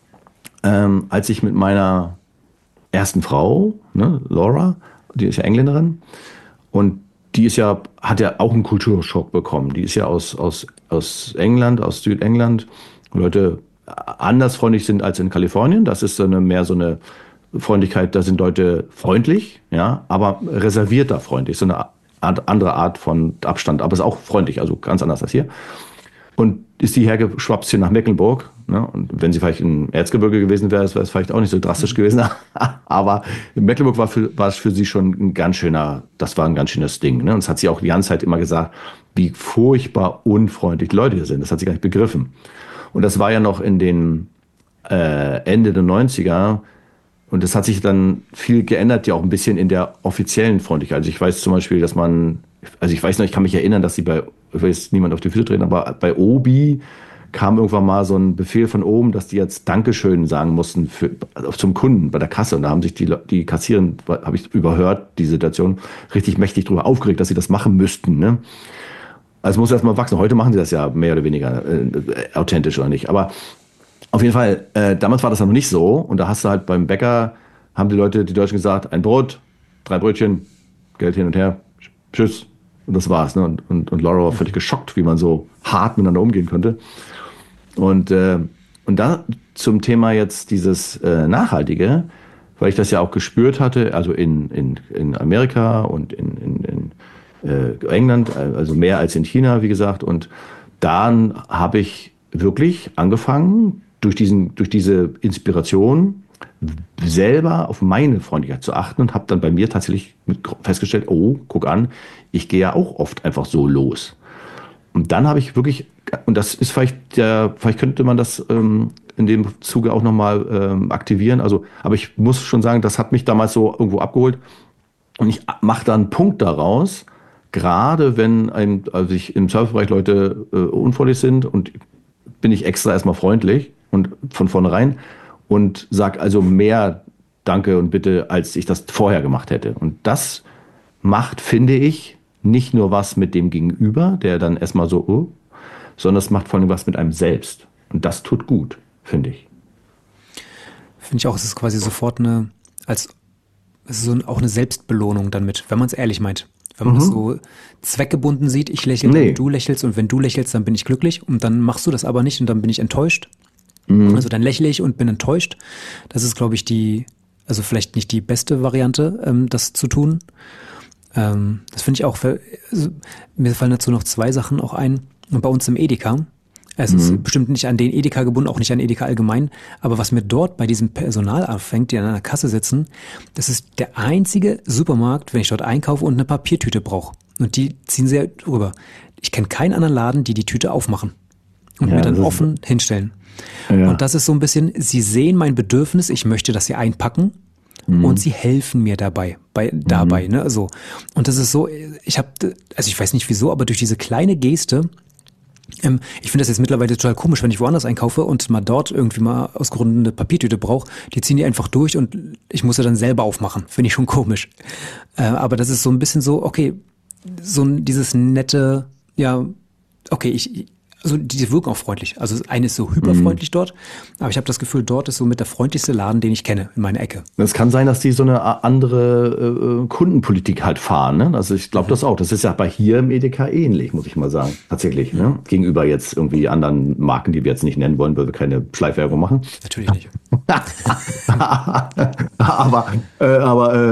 ähm, als ich mit meiner ersten Frau, ne, Laura, die ist ja Engländerin, und die ist ja, hat ja auch einen Kulturschock bekommen. Die ist ja aus, aus, aus England, aus Südengland, wo Leute anders freundlich sind als in Kalifornien. Das ist so eine, mehr so eine Freundlichkeit, da sind Leute freundlich, ja, aber reservierter freundlich, so eine andere Art von Abstand, aber ist auch freundlich, also ganz anders als hier. Und ist die hergeschwappt hier nach Mecklenburg, ne? Und wenn sie vielleicht im Erzgebirge gewesen wäre, wäre es vielleicht auch nicht so drastisch gewesen. Aber in Mecklenburg war, für, war es für sie schon ein ganz schöner, das war ein ganz schönes Ding, ne? Und das hat sie auch die ganze Zeit immer gesagt, wie furchtbar unfreundlich die Leute hier sind. Das hat sie gar nicht begriffen. Und das war ja noch in den äh, Ende der neunziger. Und das hat sich dann viel geändert, ja auch ein bisschen in der offiziellen Freundlichkeit. Also ich weiß zum Beispiel, dass man, also ich weiß noch, ich kann mich erinnern, dass sie bei, ich will jetzt niemand auf die Füße treten, aber bei Obi kam irgendwann mal so ein Befehl von oben, dass die jetzt Dankeschön sagen mussten für, also zum Kunden bei der Kasse. Und da haben sich die, die Kassierer, habe ich überhört, die Situation, richtig mächtig drüber aufgeregt, dass sie das machen müssten, ne? Also muss erst mal wachsen. Heute machen sie das ja mehr oder weniger äh, authentisch oder nicht. Aber auf jeden Fall, äh, damals war das ja noch nicht so. Und da hast du halt beim Bäcker, haben die Leute, die Deutschen gesagt, ein Brot, drei Brötchen, Geld hin und her, tschüss. Und das war's. Ne? Und, und, und Laura war völlig geschockt, wie man so hart miteinander umgehen konnte. Und, äh, und da zum Thema jetzt dieses äh, Nachhaltige, weil ich das ja auch gespürt hatte, also in, in, in Amerika und in, in, in äh, England, also mehr als in China, wie gesagt. Und dann habe ich wirklich angefangen, durch, diesen, durch diese Inspiration selber auf meine Freundlichkeit zu achten und habe dann bei mir tatsächlich festgestellt, oh, guck an, ich gehe ja auch oft einfach so los. Und dann habe ich wirklich, und das ist vielleicht, der, vielleicht könnte man das ähm, in dem Zuge auch nochmal ähm, aktivieren, also, aber ich muss schon sagen, das hat mich damals so irgendwo abgeholt und ich mache da einen Punkt daraus, gerade wenn ein, also ich im Servicebereich Leute äh, unfreundlich sind und bin ich extra erstmal freundlich und von vornherein und sag also mehr Danke und Bitte, als ich das vorher gemacht hätte. Und das macht, finde ich, nicht nur was mit dem Gegenüber, der dann erstmal so, oh, sondern es macht vor allem was mit einem selbst. Und das tut gut, finde ich. Finde ich auch, es ist quasi sofort eine, als es ist so auch eine Selbstbelohnung dann mit, wenn man es ehrlich meint. Wenn man mhm. das so zweckgebunden sieht, ich lächle, nee. wenn du lächelst und wenn du lächelst, dann bin ich glücklich und dann machst du das aber nicht und dann bin ich enttäuscht. Mhm. Also dann lächle ich und bin enttäuscht. Das ist, glaube ich, die, also vielleicht nicht die beste Variante, ähm, das zu tun. Ähm, das finde ich auch, also, mir fallen dazu noch zwei Sachen auch ein. Und bei uns im Edeka, es mhm. ist bestimmt nicht an den Edeka gebunden, auch nicht an Edeka allgemein, aber was mir dort bei diesem Personal auffängt, die an einer Kasse sitzen, das ist der einzige Supermarkt, wenn ich dort einkaufe und eine Papiertüte brauche. Und die ziehen sie rüber. Ich kenne keinen anderen Laden, die die Tüte aufmachen und ja, mir dann offen hinstellen. Ja. Und das ist so ein bisschen, sie sehen mein Bedürfnis, ich möchte, dass sie einpacken mhm. und sie helfen mir dabei, bei, dabei, mhm. ne, so. Und das ist so, ich habe, also ich weiß nicht wieso, aber durch diese kleine Geste, ähm, ich finde das jetzt mittlerweile total komisch, wenn ich woanders einkaufe und mal dort irgendwie mal aus Gründen eine Papiertüte brauche, die ziehen die einfach durch und ich muss sie dann selber aufmachen, finde ich schon komisch. Äh, aber das ist so ein bisschen so, okay, so dieses nette, ja, okay, ich, also die wirken auch freundlich. Also eine ist so hyperfreundlich mhm. dort, aber ich habe das Gefühl, dort ist so mit der freundlichste Laden, den ich kenne in meiner Ecke. Es kann sein, dass die so eine andere äh, Kundenpolitik halt fahren. Ne? Also ich glaube mhm. das auch. Das ist ja bei hier im Edeka ähnlich, muss ich mal sagen. Tatsächlich. Mhm. Ne? Gegenüber jetzt irgendwie anderen Marken, die wir jetzt nicht nennen wollen, weil wir keine Schleifwerbung machen. Natürlich nicht. aber äh, aber äh,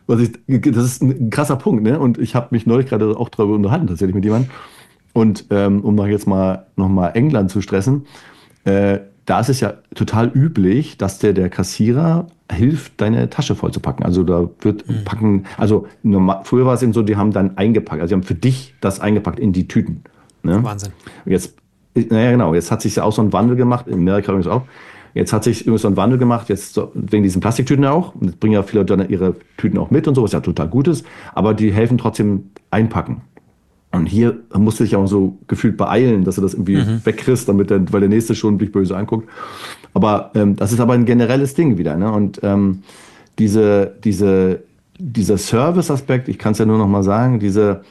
was ich, das ist ein krasser Punkt, ne? Und ich habe mich neulich gerade auch darüber unterhalten, tatsächlich mit jemandem. Und ähm, um noch jetzt mal nochmal England zu stressen, äh, da ist es ja total üblich, dass der, der Kassierer hilft, deine Tasche voll zu packen. Also da wird mhm. packen, also normal, früher war es eben so, die haben dann eingepackt, also die haben für dich das eingepackt in die Tüten. Ne? Wahnsinn. Jetzt, naja genau, jetzt hat sich ja auch so ein Wandel gemacht, in Amerika übrigens auch. Jetzt hat sich so ein Wandel gemacht, jetzt so, wegen diesen Plastiktüten auch. Und jetzt bringen ja viele dann ihre Tüten auch mit und so, was ja total gut ist. Aber die helfen trotzdem einpacken. Und hier musst du dich auch so gefühlt beeilen, dass du das irgendwie mhm. wegkriegst, damit der, weil der Nächste schon dich böse anguckt. Aber ähm, das ist aber ein generelles Ding wieder. Ne? Und ähm, diese, diese, dieser Service-Aspekt, ich kann es ja nur noch mal sagen, diese,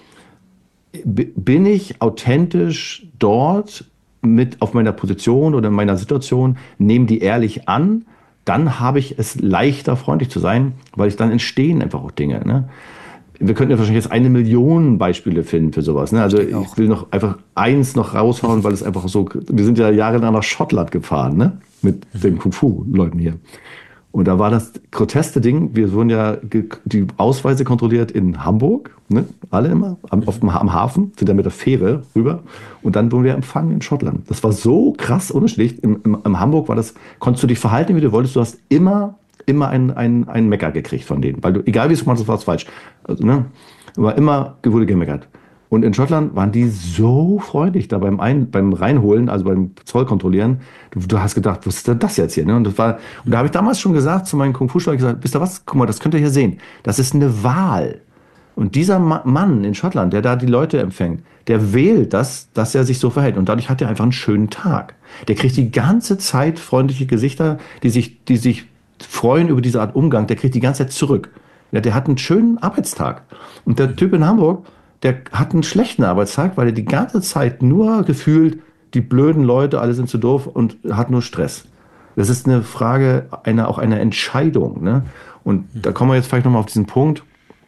bin ich authentisch dort mit auf meiner Position oder in meiner Situation, nehme die ehrlich an, dann habe ich es leichter, freundlich zu sein, weil ich dann entstehen einfach auch Dinge. Ne? Wir könnten ja wahrscheinlich jetzt eine Million Beispiele finden für sowas. Ne? Also ich, ich will noch einfach eins noch raushauen, weil es einfach so, wir sind ja jahrelang nach Schottland gefahren, ne? Mit mhm. den Kung-Fu-Leuten hier. Und da war das groteste Ding, wir wurden ja die Ausweise kontrolliert in Hamburg, ne? Alle immer, am, auf dem, am Hafen, sind dann mit der Fähre rüber und dann wurden wir empfangen in Schottland. Das war so krass unterschiedlich. Im, im, im Hamburg war das, konntest du dich verhalten, wie du wolltest, du hast immer, immer einen, einen, einen Mecker gekriegt von denen, weil du, egal wie es machst, das war falsch. Also, ne? War immer, wurde gemeckert. Und in Schottland waren die so freundlich da beim, Ein, beim Reinholen, also beim Zoll kontrollieren. Du, du hast gedacht, was ist denn das jetzt hier? Ne? Und, das war, und da habe ich damals schon gesagt zu meinen Kung-Fu-Schülern, gesagt, wisst ihr was, guck mal, das könnt ihr hier sehen. Das ist eine Wahl. Und dieser Ma- Mann in Schottland, der da die Leute empfängt, der wählt das, dass er sich so verhält. Und dadurch hat er einfach einen schönen Tag. Der kriegt die ganze Zeit freundliche Gesichter, die sich, die sich freuen über diese Art Umgang. Der kriegt die ganze Zeit zurück. Ja, der hat einen schönen Arbeitstag. Und der Typ in Hamburg, der hat einen schlechten Arbeitstag, weil er die ganze Zeit nur gefühlt, die blöden Leute, alle sind zu doof und hat nur Stress. Das ist eine Frage einer, auch einer Entscheidung. Ne? Und da kommen wir jetzt vielleicht nochmal auf diesen Punkt.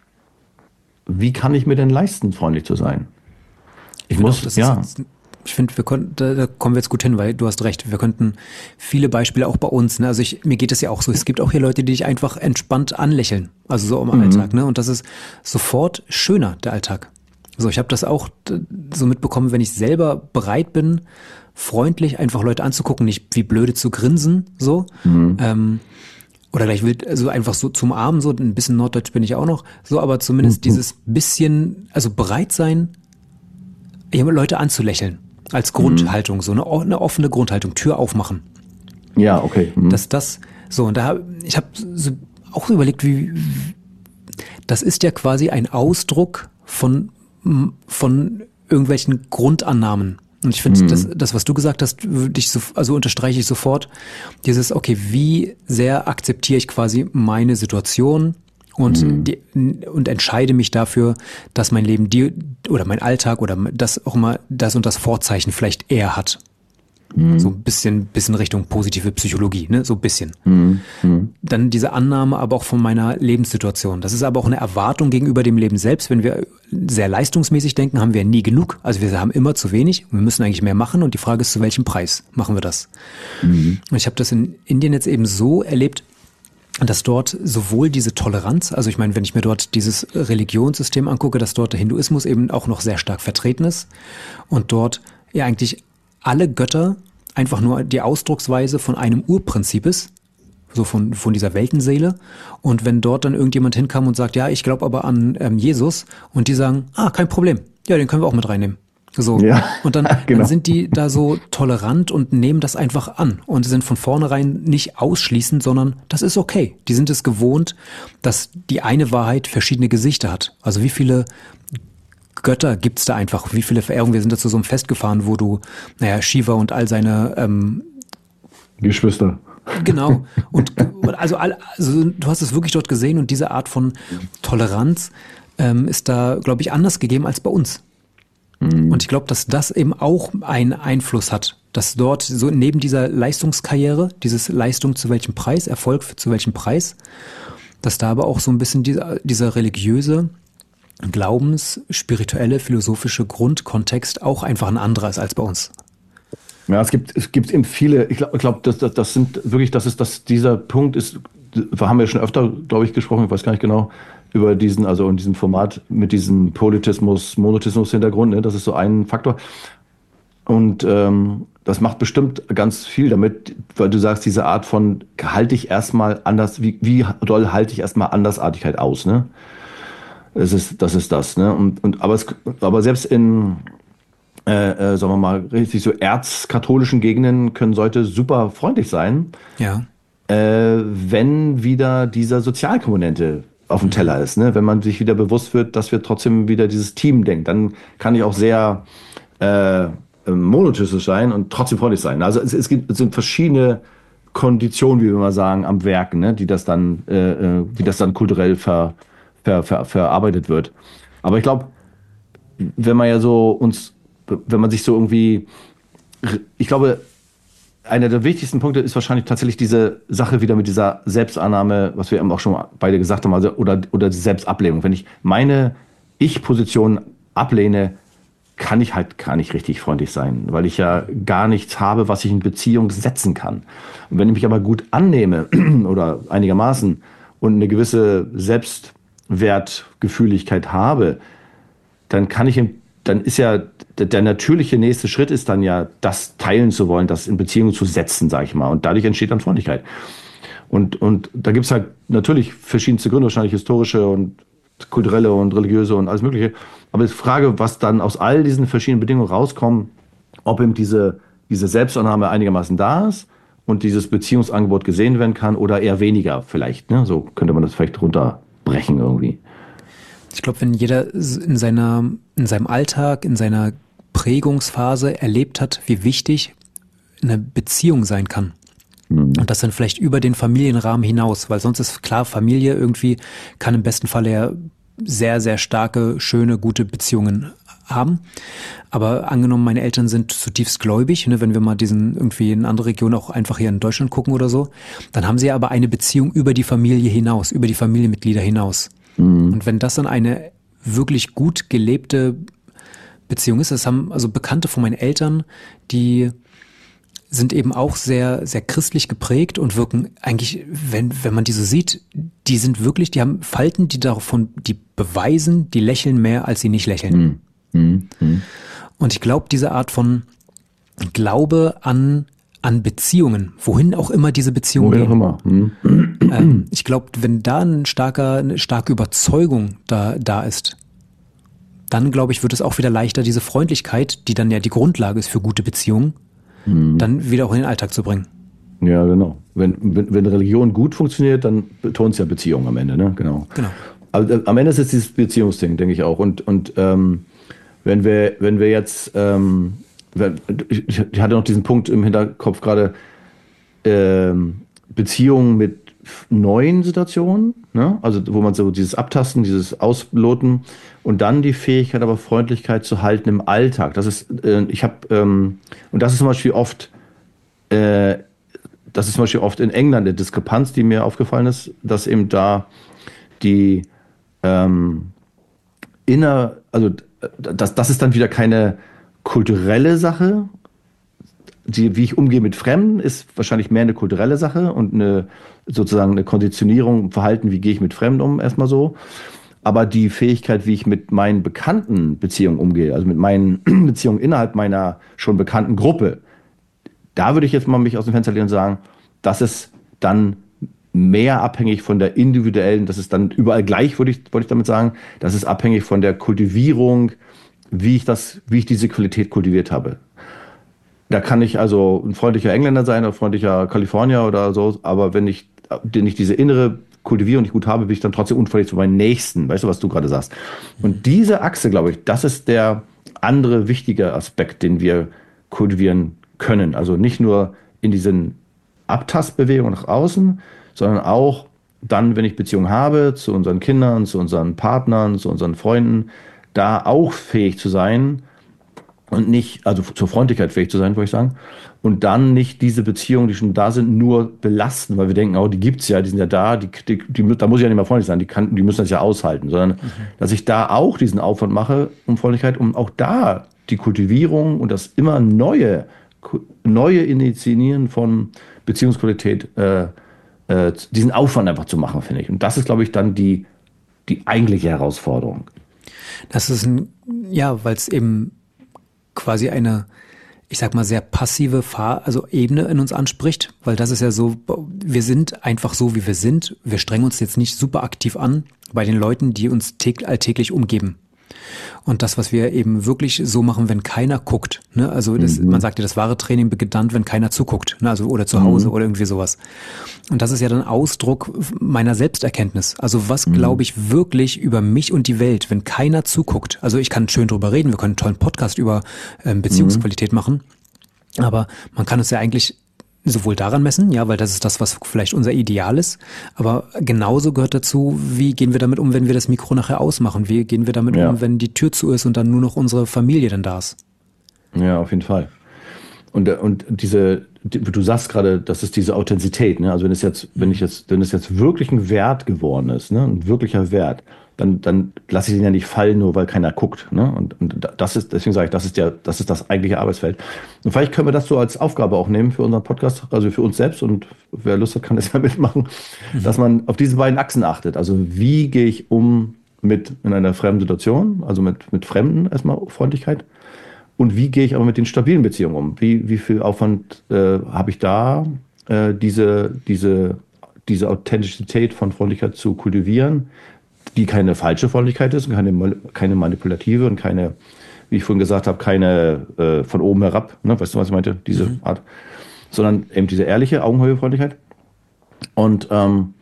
Wie kann ich mir denn leisten, freundlich zu sein? Ich, ich muss, auch, ja. Ist, ich finde, wir konnten, da, da kommen wir jetzt gut hin, weil du hast recht. Wir könnten viele Beispiele auch bei uns. Ne? Also ich, mir geht es ja auch so. Es gibt auch hier Leute, die dich einfach entspannt anlächeln. Also so im mhm. Alltag. Ne? Und das ist sofort schöner, der Alltag. So, ich habe das auch so mitbekommen, wenn ich selber bereit bin, freundlich einfach Leute anzugucken, nicht wie blöde zu grinsen, so. Mhm. Ähm, oder gleich wild, also einfach so zum Armen, so ein bisschen Norddeutsch bin ich auch noch, so, aber zumindest mhm. dieses bisschen, also bereit sein, Leute anzulächeln, als Grundhaltung, so eine, eine offene Grundhaltung, Tür aufmachen. Ja, okay. Mhm. Dass das, so, und da, ich habe so auch so überlegt, wie, das ist ja quasi ein Ausdruck von von irgendwelchen Grundannahmen. Und ich finde, mhm. das, das, was du gesagt hast, würde ich so, also unterstreiche ich sofort. Dieses, okay, wie sehr akzeptiere ich quasi meine Situation und, mhm. die, und entscheide mich dafür, dass mein Leben die, oder mein Alltag oder das auch immer das und das Vorzeichen vielleicht eher hat. Mhm. So ein bisschen, bisschen Richtung positive Psychologie, ne, so ein bisschen. Mhm. Mhm. Dann diese Annahme aber auch von meiner Lebenssituation. Das ist aber auch eine Erwartung gegenüber dem Leben selbst. Wenn wir sehr leistungsmäßig denken, haben wir nie genug. Also wir haben immer zu wenig. Wir müssen eigentlich mehr machen. Und die Frage ist, zu welchem Preis machen wir das? Mhm. Und ich habe das in Indien jetzt eben so erlebt, dass dort sowohl diese Toleranz, also ich meine, wenn ich mir dort dieses Religionssystem angucke, dass dort der Hinduismus eben auch noch sehr stark vertreten ist und dort ja eigentlich alle Götter einfach nur die Ausdrucksweise von einem Urprinzip ist, so von, von dieser Weltenseele. Und wenn dort dann irgendjemand hinkam und sagt, ja, ich glaube aber an ähm, Jesus, und die sagen, ah, kein Problem, ja, den können wir auch mit reinnehmen. So. Ja, und dann, genau. dann sind die da so tolerant und nehmen das einfach an und sind von vornherein nicht ausschließend, sondern das ist okay. Die sind es gewohnt, dass die eine Wahrheit verschiedene Gesichter hat. Also wie viele Götter gibt's da einfach, wie viele Verehrungen. Wir sind da zu so einem Fest gefahren, wo du, naja, Shiva und all seine ähm, Geschwister. Genau. Und also, also du hast es wirklich dort gesehen und diese Art von Toleranz ähm, ist da, glaube ich, anders gegeben als bei uns. Mhm. Und ich glaube, dass das eben auch einen Einfluss hat, dass dort so neben dieser Leistungskarriere, dieses Leistung zu welchem Preis, Erfolg zu welchem Preis, dass da aber auch so ein bisschen dieser, dieser religiöse Glaubens-, spirituelle, philosophische Grundkontext auch einfach ein anderer ist als bei uns. Ja, es gibt, es gibt eben viele, ich glaube, glaub, das, das, das sind wirklich, das ist, das, dieser Punkt ist, da haben wir schon öfter, glaube ich, gesprochen, ich weiß gar nicht genau, über diesen, also in diesem Format mit diesem Politismus, Monotismus-Hintergrund, ne? Das ist so ein Faktor. Und ähm, das macht bestimmt ganz viel damit, weil du sagst, diese Art von halte ich erstmal anders, wie, wie doll halte ich erstmal Andersartigkeit aus, ne? Das ist, das ist das, ne? Und, und aber es, aber selbst in, äh, äh, sagen wir mal, richtig so erzkatholischen Gegenden können Leute super freundlich sein, Ja. äh, wenn wieder dieser Sozialkomponente auf dem Teller ist, ne? Wenn man sich wieder bewusst wird, dass wir trotzdem wieder dieses Team denken, dann kann ich auch sehr äh, monotistisch sein und trotzdem freundlich sein. Also es, es gibt es sind verschiedene Konditionen, wie wir mal sagen, am Werken, ne? Die das dann, äh, äh, wie das dann kulturell ver, ver, ver, verarbeitet wird. Aber ich glaube, wenn man ja so uns, wenn man sich so irgendwie, ich glaube, einer der wichtigsten Punkte ist wahrscheinlich tatsächlich diese Sache wieder mit dieser Selbstannahme, was wir eben auch schon beide gesagt haben, also oder, oder die Selbstablehnung. Wenn ich meine Ich-Position ablehne, kann ich halt gar nicht richtig freundlich sein, weil ich ja gar nichts habe, was ich in Beziehung setzen kann. Und wenn ich mich aber gut annehme oder einigermaßen und eine gewisse Selbstwertgefühligkeit habe, dann kann ich, in, dann ist ja der, der natürliche nächste Schritt ist dann ja, das teilen zu wollen, das in Beziehung zu setzen, sag ich mal. Und dadurch entsteht dann Freundlichkeit. Und, und da gibt's halt natürlich verschiedenste Gründe, wahrscheinlich historische und kulturelle und religiöse und alles Mögliche. Aber ich frage, was dann aus all diesen verschiedenen Bedingungen rauskommt, ob eben diese, diese Selbstannahme einigermaßen da ist und dieses Beziehungsangebot gesehen werden kann oder eher weniger vielleicht. Ne? So könnte man das vielleicht runterbrechen irgendwie. Ich glaube, wenn jeder in seiner, in seinem Alltag, in seiner Prägungsphase erlebt hat, wie wichtig eine Beziehung sein kann. Mhm. Und das dann vielleicht über den Familienrahmen hinaus, weil sonst ist klar, Familie irgendwie kann im besten Fall ja sehr, sehr starke, schöne, gute Beziehungen haben. Aber angenommen, meine Eltern sind zutiefst gläubig, ne, wenn wir mal diesen irgendwie in andere Regionen auch einfach hier in Deutschland gucken oder so, dann haben sie aber eine Beziehung über die Familie hinaus, über die Familienmitglieder hinaus. Mhm. Und wenn das dann eine wirklich gut gelebte Beziehung ist, das haben also Bekannte von meinen Eltern, die sind eben auch sehr, sehr christlich geprägt und wirken eigentlich, wenn, wenn man die so sieht, die sind wirklich, die haben Falten, die davon, die beweisen, die lächeln mehr, als sie nicht lächeln. Mhm. Mhm. Und ich glaube, diese Art von Glaube an, an Beziehungen, wohin auch immer diese Beziehungen gehen. Immer. Mhm. Ähm, ich glaube, wenn da ein starker, eine starke Überzeugung da, da ist, dann glaube ich, wird es auch wieder leichter, diese Freundlichkeit, die dann ja die Grundlage ist für gute Beziehungen, mhm. dann wieder auch in den Alltag zu bringen. Ja, genau. Wenn, wenn, wenn Religion gut funktioniert, dann betont es ja Beziehung am Ende, ne? Genau. Genau. Aber am Ende ist es dieses Beziehungsding, denke ich auch. Und, und ähm, wenn wir, wenn wir jetzt, ähm, ich, ich hatte noch diesen Punkt im Hinterkopf gerade, ähm, Beziehungen mit neuen Situationen, ne? Also wo man so dieses Abtasten, dieses Ausloten und dann die Fähigkeit, aber Freundlichkeit zu halten im Alltag. Das ist, äh, ich habe, ähm, und das ist zum Beispiel oft, äh, das ist zum Beispiel oft in England eine Diskrepanz, die mir aufgefallen ist, dass eben da die ähm, inner, also das, das ist dann wieder keine kulturelle Sache. Die, wie ich umgehe mit Fremden, ist wahrscheinlich mehr eine kulturelle Sache und eine sozusagen eine Konditionierung, Verhalten, wie gehe ich mit Fremden um, erstmal so. Aber die Fähigkeit, wie ich mit meinen bekannten Beziehungen umgehe, also mit meinen Beziehungen innerhalb meiner schon bekannten Gruppe, da würde ich jetzt mal mich aus dem Fenster lehnen und sagen, das ist dann mehr abhängig von der individuellen, das ist dann überall gleich, würde ich, wollte ich damit sagen, das ist abhängig von der Kultivierung, wie ich das, wie ich diese Qualität kultiviert habe. Da kann ich also ein freundlicher Engländer sein, ein freundlicher Kalifornier oder so, aber wenn ich, wenn ich diese innere Kultivierung nicht gut habe, bin ich dann trotzdem unfreundlich zu meinen Nächsten. Weißt du, was du gerade sagst? Und diese Achse, glaube ich, das ist der andere wichtige Aspekt, den wir kultivieren können. Also nicht nur in diesen Abtastbewegungen nach außen, sondern auch dann, wenn ich Beziehungen habe zu unseren Kindern, zu unseren Partnern, zu unseren Freunden, da auch fähig zu sein und nicht, also zur Freundlichkeit fähig zu sein, würde ich sagen, und dann nicht diese Beziehungen, die schon da sind, nur belasten, weil wir denken, oh, die gibt's ja, die sind ja da, die, die, die, da muss ich ja nicht mehr freundlich sein, die, kann, die müssen das ja aushalten, sondern mhm. dass ich da auch diesen Aufwand mache um Freundlichkeit, um auch da die Kultivierung und das immer neue, neue Initiieren von Beziehungsqualität, äh, äh, diesen Aufwand einfach zu machen, finde ich. Und das ist, glaube ich, dann die die eigentliche Herausforderung? Das ist ein, ja, weil es eben quasi eine, ich sag mal, sehr passive Fahr also Ebene in uns anspricht, weil das ist ja so, wir sind einfach so, wie wir sind. Wir strengen uns jetzt nicht super aktiv an bei den Leuten, die uns täg- alltäglich umgeben. Und das, was wir eben wirklich so machen, wenn keiner guckt, ne? Also das, mhm. man sagt ja, das wahre Training beginnt dann, wenn keiner zuguckt, ne? Also oder zu Hause mhm. oder irgendwie sowas. Und das ist ja dann Ausdruck meiner Selbsterkenntnis. Also was mhm. glaube ich wirklich über mich und die Welt, wenn keiner zuguckt? Also ich kann schön drüber reden, wir können einen tollen Podcast über ähm, Beziehungsqualität mhm. machen, aber man kann es ja eigentlich sowohl daran messen, ja, weil das ist das, was vielleicht unser Ideal ist, aber genauso gehört dazu, wie gehen wir damit um, wenn wir das Mikro nachher ausmachen? Wie gehen wir damit ja. um, wenn die Tür zu ist und dann nur noch unsere Familie dann da ist? Ja, auf jeden Fall. Und, und diese, du sagst gerade, das ist diese Authentizität, ne? Also wenn es jetzt, wenn ich jetzt, wenn es jetzt wirklich ein Wert geworden ist, ne, ein wirklicher Wert, dann, dann lasse ich ihn ja nicht fallen, nur weil keiner guckt, ne? Und, und das ist, deswegen sage ich, das ist ja, das ist das eigentliche Arbeitsfeld. Und vielleicht können wir das so als Aufgabe auch nehmen für unseren Podcast, also für uns selbst, und wer Lust hat, kann das ja mitmachen, mhm. dass man auf diese beiden Achsen achtet. Also wie gehe ich um mit in einer fremden Situation, also mit, mit Fremden erstmal Freundlichkeit. Und wie gehe ich aber mit den stabilen Beziehungen um? Wie, wie viel Aufwand äh, habe ich da, äh, diese, diese, diese Authentizität von Freundlichkeit zu kultivieren, die keine falsche Freundlichkeit ist und keine, keine manipulative und keine, wie ich vorhin gesagt habe, keine äh, von oben herab, ne? Weißt du, was ich meinte? Diese mhm. Art. Sondern eben diese ehrliche Augenhöhe-Freundlichkeit. Und ähm,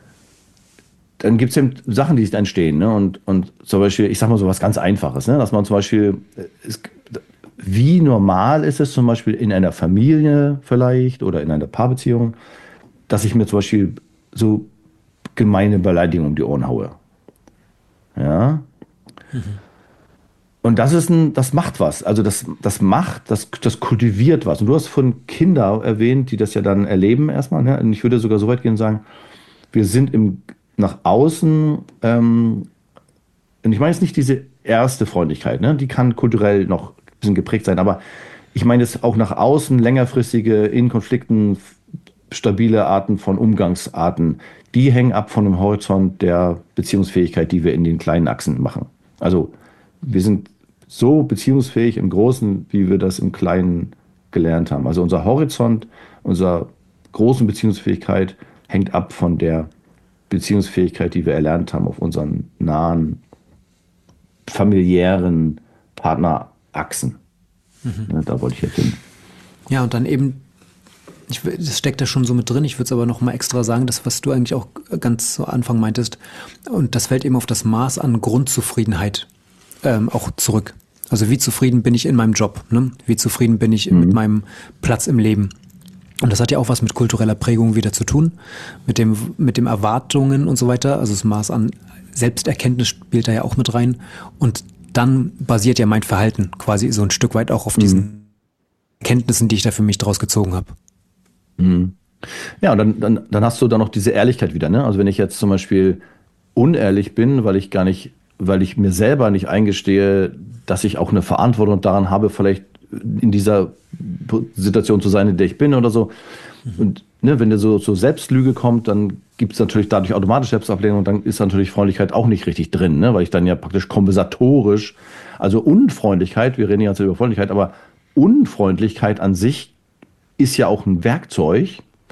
dann gibt es eben Sachen, die entstehen. Ne? Und, und zum Beispiel, ich sag mal so was ganz Einfaches, ne? Dass man zum Beispiel, es, wie normal ist es zum Beispiel in einer Familie vielleicht oder in einer Paarbeziehung, dass ich mir zum Beispiel so gemeine Beleidigungen um die Ohren haue. Ja. Mhm. Und das ist ein, das macht was. Also das, das macht, das, das kultiviert was. Und du hast von Kindern erwähnt, die das ja dann erleben erstmal. Ne? Und ich würde sogar so weit gehen und sagen, wir sind im nach außen, ähm, und ich meine jetzt nicht diese erste Freundlichkeit, ne? Die kann kulturell noch ein bisschen geprägt sein, aber ich meine jetzt auch nach außen längerfristige, in Konflikten stabile Arten von Umgangsarten, die hängen ab von dem Horizont der Beziehungsfähigkeit, die wir in den kleinen Achsen machen. Also wir sind so beziehungsfähig im Großen, wie wir das im Kleinen gelernt haben. Also unser Horizont, unsere großen Beziehungsfähigkeit hängt ab von der Beziehungsfähigkeit, die wir erlernt haben auf unseren nahen, familiären Partnerachsen. Mhm. Ja, da wollte ich jetzt hin. Ja, und dann eben, ich, das steckt da schon so mit drin, ich würde es aber noch mal extra sagen, das, was du eigentlich auch ganz zu Anfang meintest, und das fällt eben auf das Maß an Grundzufriedenheit ähm, auch zurück. Also wie zufrieden bin ich in meinem Job, ne? Wie zufrieden bin ich mhm. mit meinem Platz im Leben. Und das hat ja auch was mit kultureller Prägung wieder zu tun, mit dem, mit dem Erwartungen und so weiter. Also das Maß an Selbsterkenntnis spielt da ja auch mit rein. Und dann basiert ja mein Verhalten quasi so ein Stück weit auch auf diesen mhm. Erkenntnissen, die ich da für mich draus gezogen habe. Mhm. Ja, und dann, dann, dann hast du da noch diese Ehrlichkeit wieder, ne? Also wenn ich jetzt zum Beispiel unehrlich bin, weil ich gar nicht, weil ich mir selber nicht eingestehe, dass ich auch eine Verantwortung daran habe, vielleicht in dieser Situation zu sein, in der ich bin oder so. Und ne, wenn der so zur Selbstlüge kommt, dann gibt es natürlich dadurch automatisch Selbstablehnung und dann ist natürlich Freundlichkeit auch nicht richtig drin, ne? Weil ich dann ja praktisch kompensatorisch, also Unfreundlichkeit, wir reden ja jetzt über Freundlichkeit, aber Unfreundlichkeit an sich ist ja auch ein Werkzeug,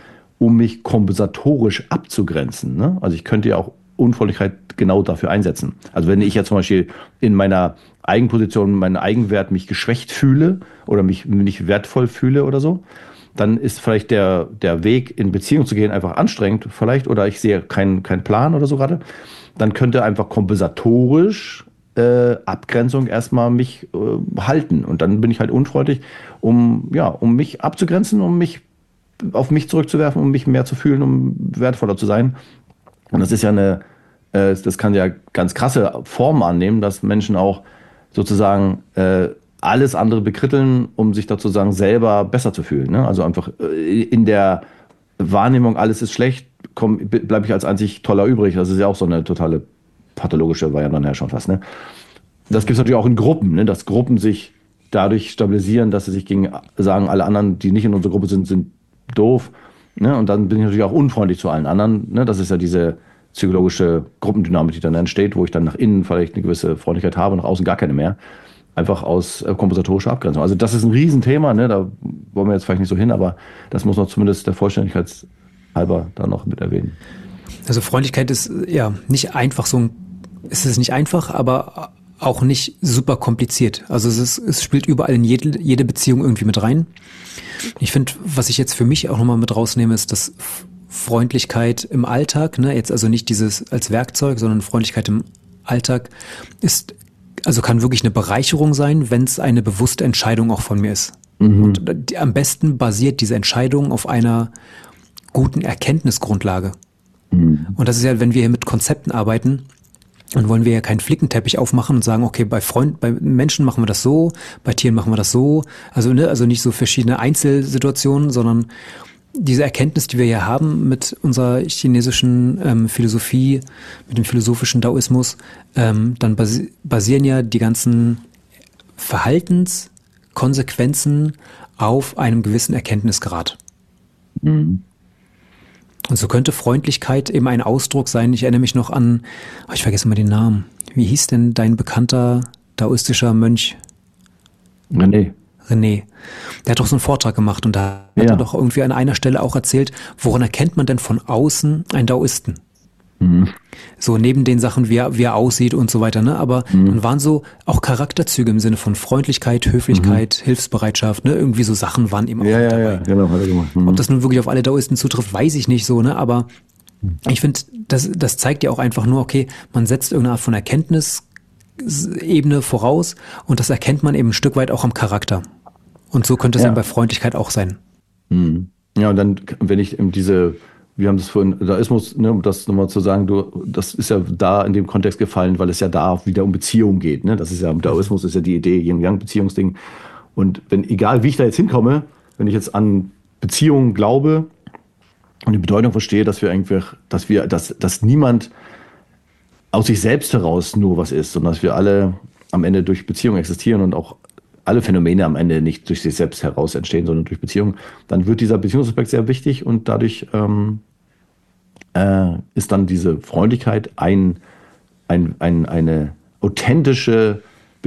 um mich kompensatorisch abzugrenzen, ne? Also ich könnte ja auch Unfreundlichkeit genau dafür einsetzen. Also wenn ich ja zum Beispiel in meiner Eigenposition, meinen Eigenwert mich geschwächt fühle oder mich nicht wertvoll fühle oder so, dann ist vielleicht der, der Weg in Beziehung zu gehen einfach anstrengend vielleicht oder ich sehe keinen keinen Plan oder so gerade. Dann könnte einfach kompensatorisch äh, Abgrenzung erstmal mich äh, halten und dann bin ich halt unfreundlich, um, ja, um mich abzugrenzen, um mich auf mich zurückzuwerfen, um mich mehr zu fühlen, um wertvoller zu sein. Und das ist ja eine, äh, das kann ja ganz krasse Formen annehmen, dass Menschen auch sozusagen äh, alles andere bekritteln, um sich dazu sagen, selber besser zu fühlen. Ne? Also einfach äh, in der Wahrnehmung, alles ist schlecht, bleibe ich als einzig Toller übrig. Das ist ja auch so eine totale pathologische Variante dann ja schon fast. Ne? Das gibt es natürlich auch in Gruppen, ne? Dass Gruppen sich dadurch stabilisieren, dass sie sich gegen sagen, alle anderen, die nicht in unserer Gruppe sind, sind doof. Ne? Und dann bin ich natürlich auch unfreundlich zu allen anderen. Ne? Das ist ja diese psychologische Gruppendynamik, die dann entsteht, wo ich dann nach innen vielleicht eine gewisse Freundlichkeit habe, nach außen gar keine mehr. Einfach aus äh, kompensatorischer Abgrenzung. Also das ist ein Riesenthema, ne? Da wollen wir jetzt vielleicht nicht so hin, aber das muss man zumindest der Vollständigkeit halber da noch mit erwähnen. Also Freundlichkeit ist ja nicht einfach so ein, es ist nicht einfach, aber auch nicht super kompliziert. Also es ist, es spielt überall in jede, jede Beziehung irgendwie mit rein. Ich finde, was ich jetzt für mich auch nochmal mit rausnehme, ist, dass Freundlichkeit im Alltag, ne, jetzt also nicht dieses als Werkzeug, sondern Freundlichkeit im Alltag ist, also kann wirklich eine Bereicherung sein, wenn es eine bewusste Entscheidung auch von mir ist. Mhm. Und die, am besten basiert diese Entscheidung auf einer guten Erkenntnisgrundlage. Mhm. Und das ist ja, wenn wir hier mit Konzepten arbeiten, dann wollen wir ja keinen Flickenteppich aufmachen und sagen, okay, bei Freund, bei Menschen machen wir das so, bei Tieren machen wir das so. Also, ne, also nicht so verschiedene Einzelsituationen, sondern diese Erkenntnis, die wir hier haben mit unserer chinesischen ähm, Philosophie, mit dem philosophischen Daoismus, ähm, dann basi- basieren ja die ganzen Verhaltenskonsequenzen auf einem gewissen Erkenntnisgrad. Mhm. Und so könnte Freundlichkeit eben ein Ausdruck sein. Ich erinnere mich noch an, oh, ich vergesse mal den Namen. Wie hieß denn dein bekannter daoistischer Mönch? René. René. Der hat doch so einen Vortrag gemacht und da ja. hat er doch irgendwie an einer Stelle auch erzählt, woran erkennt man denn von außen einen Daoisten? Mhm. So neben den Sachen, wie er, wie er aussieht und so weiter, ne? Aber mhm. dann waren so auch Charakterzüge im Sinne von Freundlichkeit, Höflichkeit, mhm. Hilfsbereitschaft, ne? Irgendwie so Sachen waren eben auch ja, ja, dabei. Ja, genau, hat er gemacht. Mhm. Ob das nun wirklich auf alle Daoisten zutrifft, weiß ich nicht so, ne? Aber ich finde, das, das zeigt ja auch einfach nur, okay, man setzt irgendeine Art von Erkenntnisebene voraus und das erkennt man eben ein Stück weit auch am Charakter. Und so könnte es ja. dann bei Freundlichkeit auch sein. Mhm. Ja, und dann, wenn ich diese wir haben das vorhin, Daoismus, ne, um das nochmal zu sagen, du, das ist ja da in dem Kontext gefallen, weil es ja da wieder um Beziehung geht. Ne? Das ist ja, Daoismus ist ja die Idee, Yin-Yang-Beziehungsding. Und wenn, egal wie ich da jetzt hinkomme, wenn ich jetzt an Beziehungen glaube und die Bedeutung verstehe, dass wir einfach, dass wir, dass, dass niemand aus sich selbst heraus nur was ist, sondern dass wir alle am Ende durch Beziehung existieren und auch alle Phänomene am Ende nicht durch sich selbst heraus entstehen, sondern durch Beziehung, dann wird dieser Beziehungsaspekt sehr wichtig und dadurch ähm, äh, ist dann diese Freundlichkeit ein, ein, ein, eine authentische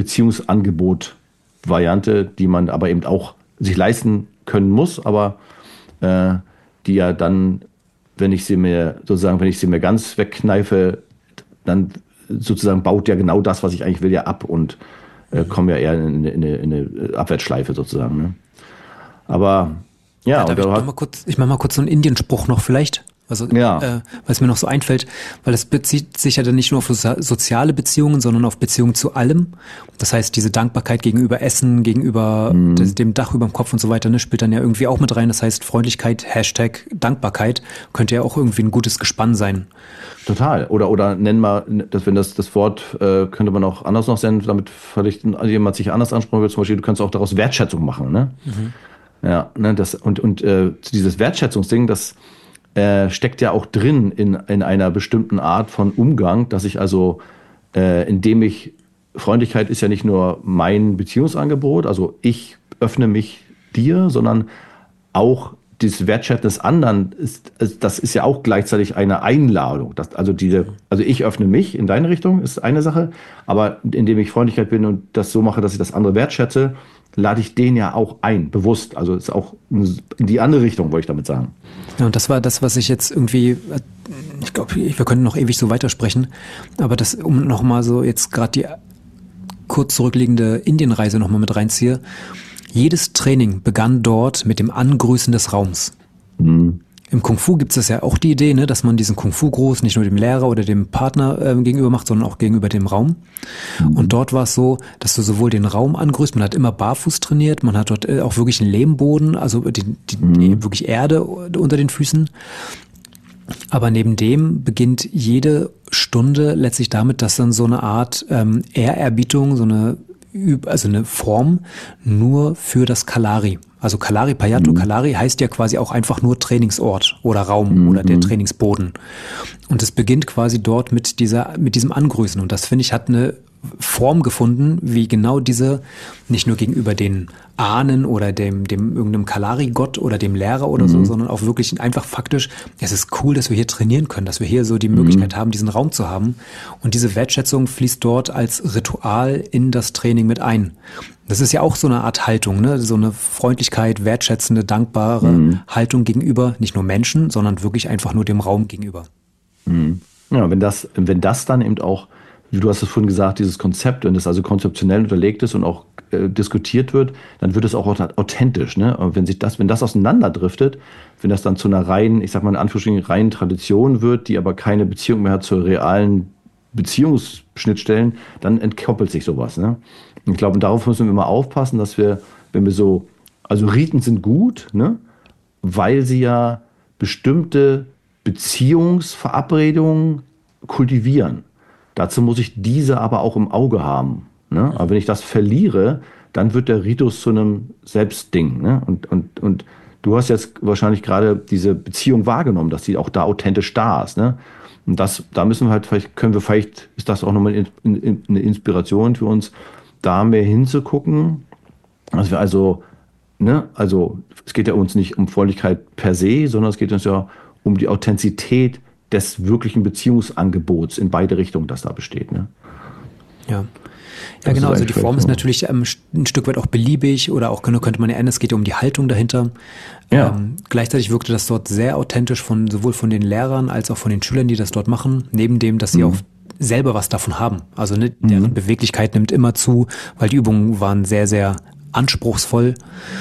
Beziehungsangebot-Variante, die man aber eben auch sich leisten können muss, aber äh, die ja dann, wenn ich sie mir sozusagen, wenn ich sie mir ganz wegkneife, dann sozusagen baut ja genau das, was ich eigentlich will, ja ab und äh, komme ja eher in, in, eine, in eine Abwärtsschleife sozusagen. Ne? Aber ja, ja darf ich, noch mal kurz, ich mache mal kurz so einen Indienspruch noch vielleicht. Also, ja. äh, weil es mir noch so einfällt, weil es bezieht sich ja dann nicht nur auf so soziale Beziehungen, sondern auf Beziehungen zu allem. Das heißt, diese Dankbarkeit gegenüber Essen, gegenüber mhm. des, dem Dach über dem Kopf und so weiter, ne, spielt dann ja irgendwie auch mit rein. Das heißt, Freundlichkeit, Hashtag Dankbarkeit, könnte ja auch irgendwie ein gutes Gespann sein. Total. Oder, oder nennen wir, dass wenn das, das Wort äh, könnte man auch anders noch senden, damit vielleicht jemand sich anders ansprechen will. Zum Beispiel, du kannst auch daraus Wertschätzung machen. Ne? Mhm. Ja, ne, das, und, und äh, dieses Wertschätzungsding, das Äh, steckt ja auch drin in, in einer bestimmten Art von Umgang, dass ich also, äh, indem ich, Freundlichkeit ist ja nicht nur mein Beziehungsangebot, also ich öffne mich dir, sondern auch das Wertschätzen des anderen, ist, das ist ja auch gleichzeitig eine Einladung. Das, also, diese, also ich öffne mich in deine Richtung, ist eine Sache, aber indem ich Freundlichkeit bin und das so mache, dass ich das andere wertschätze, lade ich den ja auch ein, bewusst. Also ist auch in die andere Richtung, wollte ich damit sagen. Ja, und das war das, was ich jetzt irgendwie, ich glaube, wir könnten noch ewig so weitersprechen, aber das, um nochmal so jetzt gerade die kurz zurückliegende Indienreise nochmal mit reinziehe, jedes Training begann dort mit dem Angrüßen des Raums. Mhm. Im Kung Fu gibt es ja auch die Idee, ne, dass man diesen Kung Fu Gruß nicht nur dem Lehrer oder dem Partner äh, gegenüber macht, sondern auch gegenüber dem Raum. Mhm. Und dort war es so, dass du sowohl den Raum angrüßt, man hat immer barfuß trainiert, man hat dort äh, auch wirklich einen Lehmboden, also die, die, mhm. wirklich Erde unter den Füßen. Aber neben dem beginnt jede Stunde letztlich damit, dass dann so eine Art ähm, Ehrerbietung, so eine also eine Form nur für das Kalari. Also Kalari Payato, mhm. Kalari heißt ja quasi auch einfach nur Trainingsort oder Raum mhm. oder der Trainingsboden. Und es beginnt quasi dort mit dieser, mit diesem Angrüßen. Und das finde ich hat eine Form gefunden, wie genau diese, nicht nur gegenüber den Ahnen oder dem, dem irgendeinem Kalari-Gott oder dem Lehrer oder mhm. so, sondern auch wirklich einfach faktisch, es ist cool, dass wir hier trainieren können, dass wir hier so die Möglichkeit mhm. haben, diesen Raum zu haben. Und diese Wertschätzung fließt dort als Ritual in das Training mit ein. Das ist ja auch so eine Art Haltung, ne? So eine Freundlichkeit, wertschätzende, dankbare mhm. Haltung gegenüber, nicht nur Menschen, sondern wirklich einfach nur dem Raum gegenüber. Mhm. Ja, wenn das, wenn das dann eben auch, wie du hast es vorhin gesagt, dieses Konzept, wenn das also konzeptionell unterlegt ist und auch äh, diskutiert wird, dann wird es auch authentisch, ne? Und wenn sich das, wenn das auseinanderdriftet, wenn das dann zu einer reinen, ich sag mal in Anführungsstrichen, reinen Tradition wird, die aber keine Beziehung mehr hat zu realen Beziehungsschnittstellen, dann entkoppelt sich sowas, ne? Und ich glaube, darauf müssen wir immer aufpassen, dass wir, wenn wir so, also Riten sind gut, ne? Weil sie ja bestimmte Beziehungsverabredungen kultivieren. Dazu muss ich diese aber auch im Auge haben, ne? Aber wenn ich das verliere, dann wird der Ritus zu einem Selbstding, ne? Und, und, und du hast jetzt wahrscheinlich gerade diese Beziehung wahrgenommen, dass die auch da authentisch da ist, ne? Und das, da müssen wir halt, vielleicht können wir, vielleicht ist das auch nochmal eine Inspiration für uns, da mehr hinzugucken, dass wir also, ne, also es geht ja uns nicht um Freundlichkeit per se, sondern es geht uns ja um die Authentizität des wirklichen Beziehungsangebots in beide Richtungen, das da besteht, ne? Ja. Ja, genau, also die Form ist natürlich ähm, ein Stück weit auch beliebig oder auch könnte man ja ändern, es geht ja um die Haltung dahinter. Ja. Ähm, gleichzeitig wirkte das dort sehr authentisch von sowohl von den Lehrern als auch von den Schülern, die das dort machen, neben dem, dass sie mhm. auch selber was davon haben. Also ne, deren mhm. Beweglichkeit nimmt immer zu, weil die Übungen waren sehr, sehr anspruchsvoll.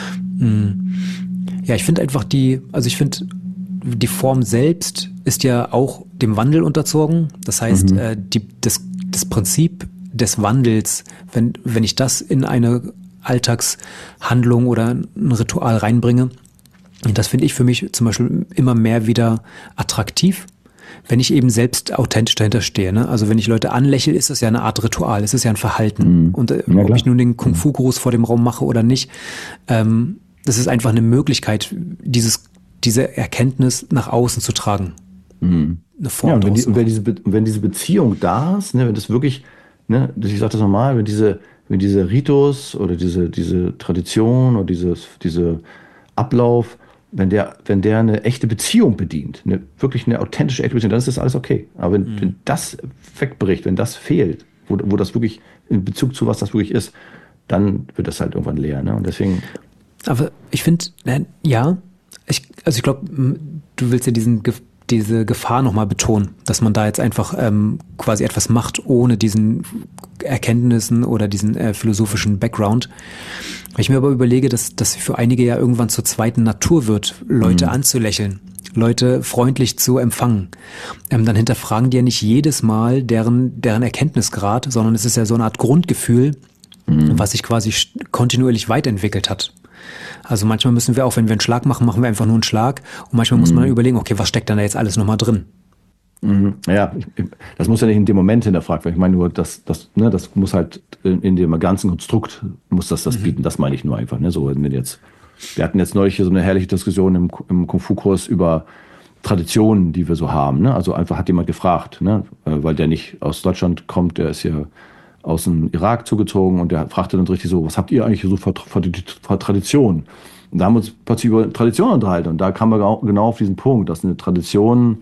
Ja, ich finde einfach die, also ich finde, die Form selbst ist ja auch dem Wandel unterzogen. Das heißt, mhm. äh, die, das, das Prinzip des Wandels, wenn, wenn ich das in eine Alltagshandlung oder ein Ritual reinbringe, das finde ich für mich zum Beispiel immer mehr wieder attraktiv, wenn ich eben selbst authentisch dahinter stehe. Ne? Also wenn ich Leute anlächle, ist das ja eine Art Ritual, es ist ja ein Verhalten. Mhm. Und äh, ja, ob ich nun den Kung-Fu-Gruß vor dem Raum mache oder nicht, ähm, das ist einfach eine Möglichkeit, dieses, diese Erkenntnis nach außen zu tragen. Mhm. Eine Form ja, und wenn, die, und wenn, diese Be- wenn diese Beziehung da ist, ne, wenn das wirklich, ne, ich sage das nochmal, wenn diese, wenn dieser Ritus oder diese, diese Tradition oder dieses, diese Ablauf, wenn der, wenn der eine echte Beziehung bedient, eine, wirklich eine authentische, echte Beziehung, dann ist das alles okay. Aber wenn, mhm. wenn das wegbricht, wenn das fehlt, wo, wo das wirklich in Bezug zu was das wirklich ist, dann wird das halt irgendwann leer, ne? Und deswegen. Aber ich finde, ja, ich, also ich glaube, du willst ja diesen, diese Gefahr nochmal betonen, dass man da jetzt einfach ähm, quasi etwas macht, ohne diesen Erkenntnissen oder diesen äh, philosophischen Background. Wenn ich mir aber überlege, dass das für einige ja irgendwann zur zweiten Natur wird, Leute mhm. anzulächeln, Leute freundlich zu empfangen, ähm, dann hinterfragen die ja nicht jedes Mal deren, deren Erkenntnisgrad, sondern es ist ja so eine Art Grundgefühl, mhm. was sich quasi kontinuierlich weiterentwickelt hat. Also manchmal müssen wir auch, wenn wir einen Schlag machen, machen wir einfach nur einen Schlag. Und manchmal mhm. muss man überlegen, okay, was steckt denn da jetzt alles nochmal drin? Mhm. Ja, ich, das muss ja nicht in dem Moment hinterfragt werden. Ich meine nur, das, das, ne, das muss halt in, in dem ganzen Konstrukt, muss das das mhm. bieten. Das meine ich nur einfach. Ne? So, wenn jetzt, wir hatten jetzt neulich so eine herrliche Diskussion im, im Kung-Fu-Kurs über Traditionen, die wir so haben. Ne? Also einfach hat jemand gefragt, ne? Weil der nicht aus Deutschland kommt, der ist ja aus dem Irak zugezogen und der fragte dann richtig so, was habt ihr eigentlich so für, für, für Traditionen? Und da haben wir uns plötzlich über Traditionen unterhalten und da kamen wir genau auf diesen Punkt, dass eine Tradition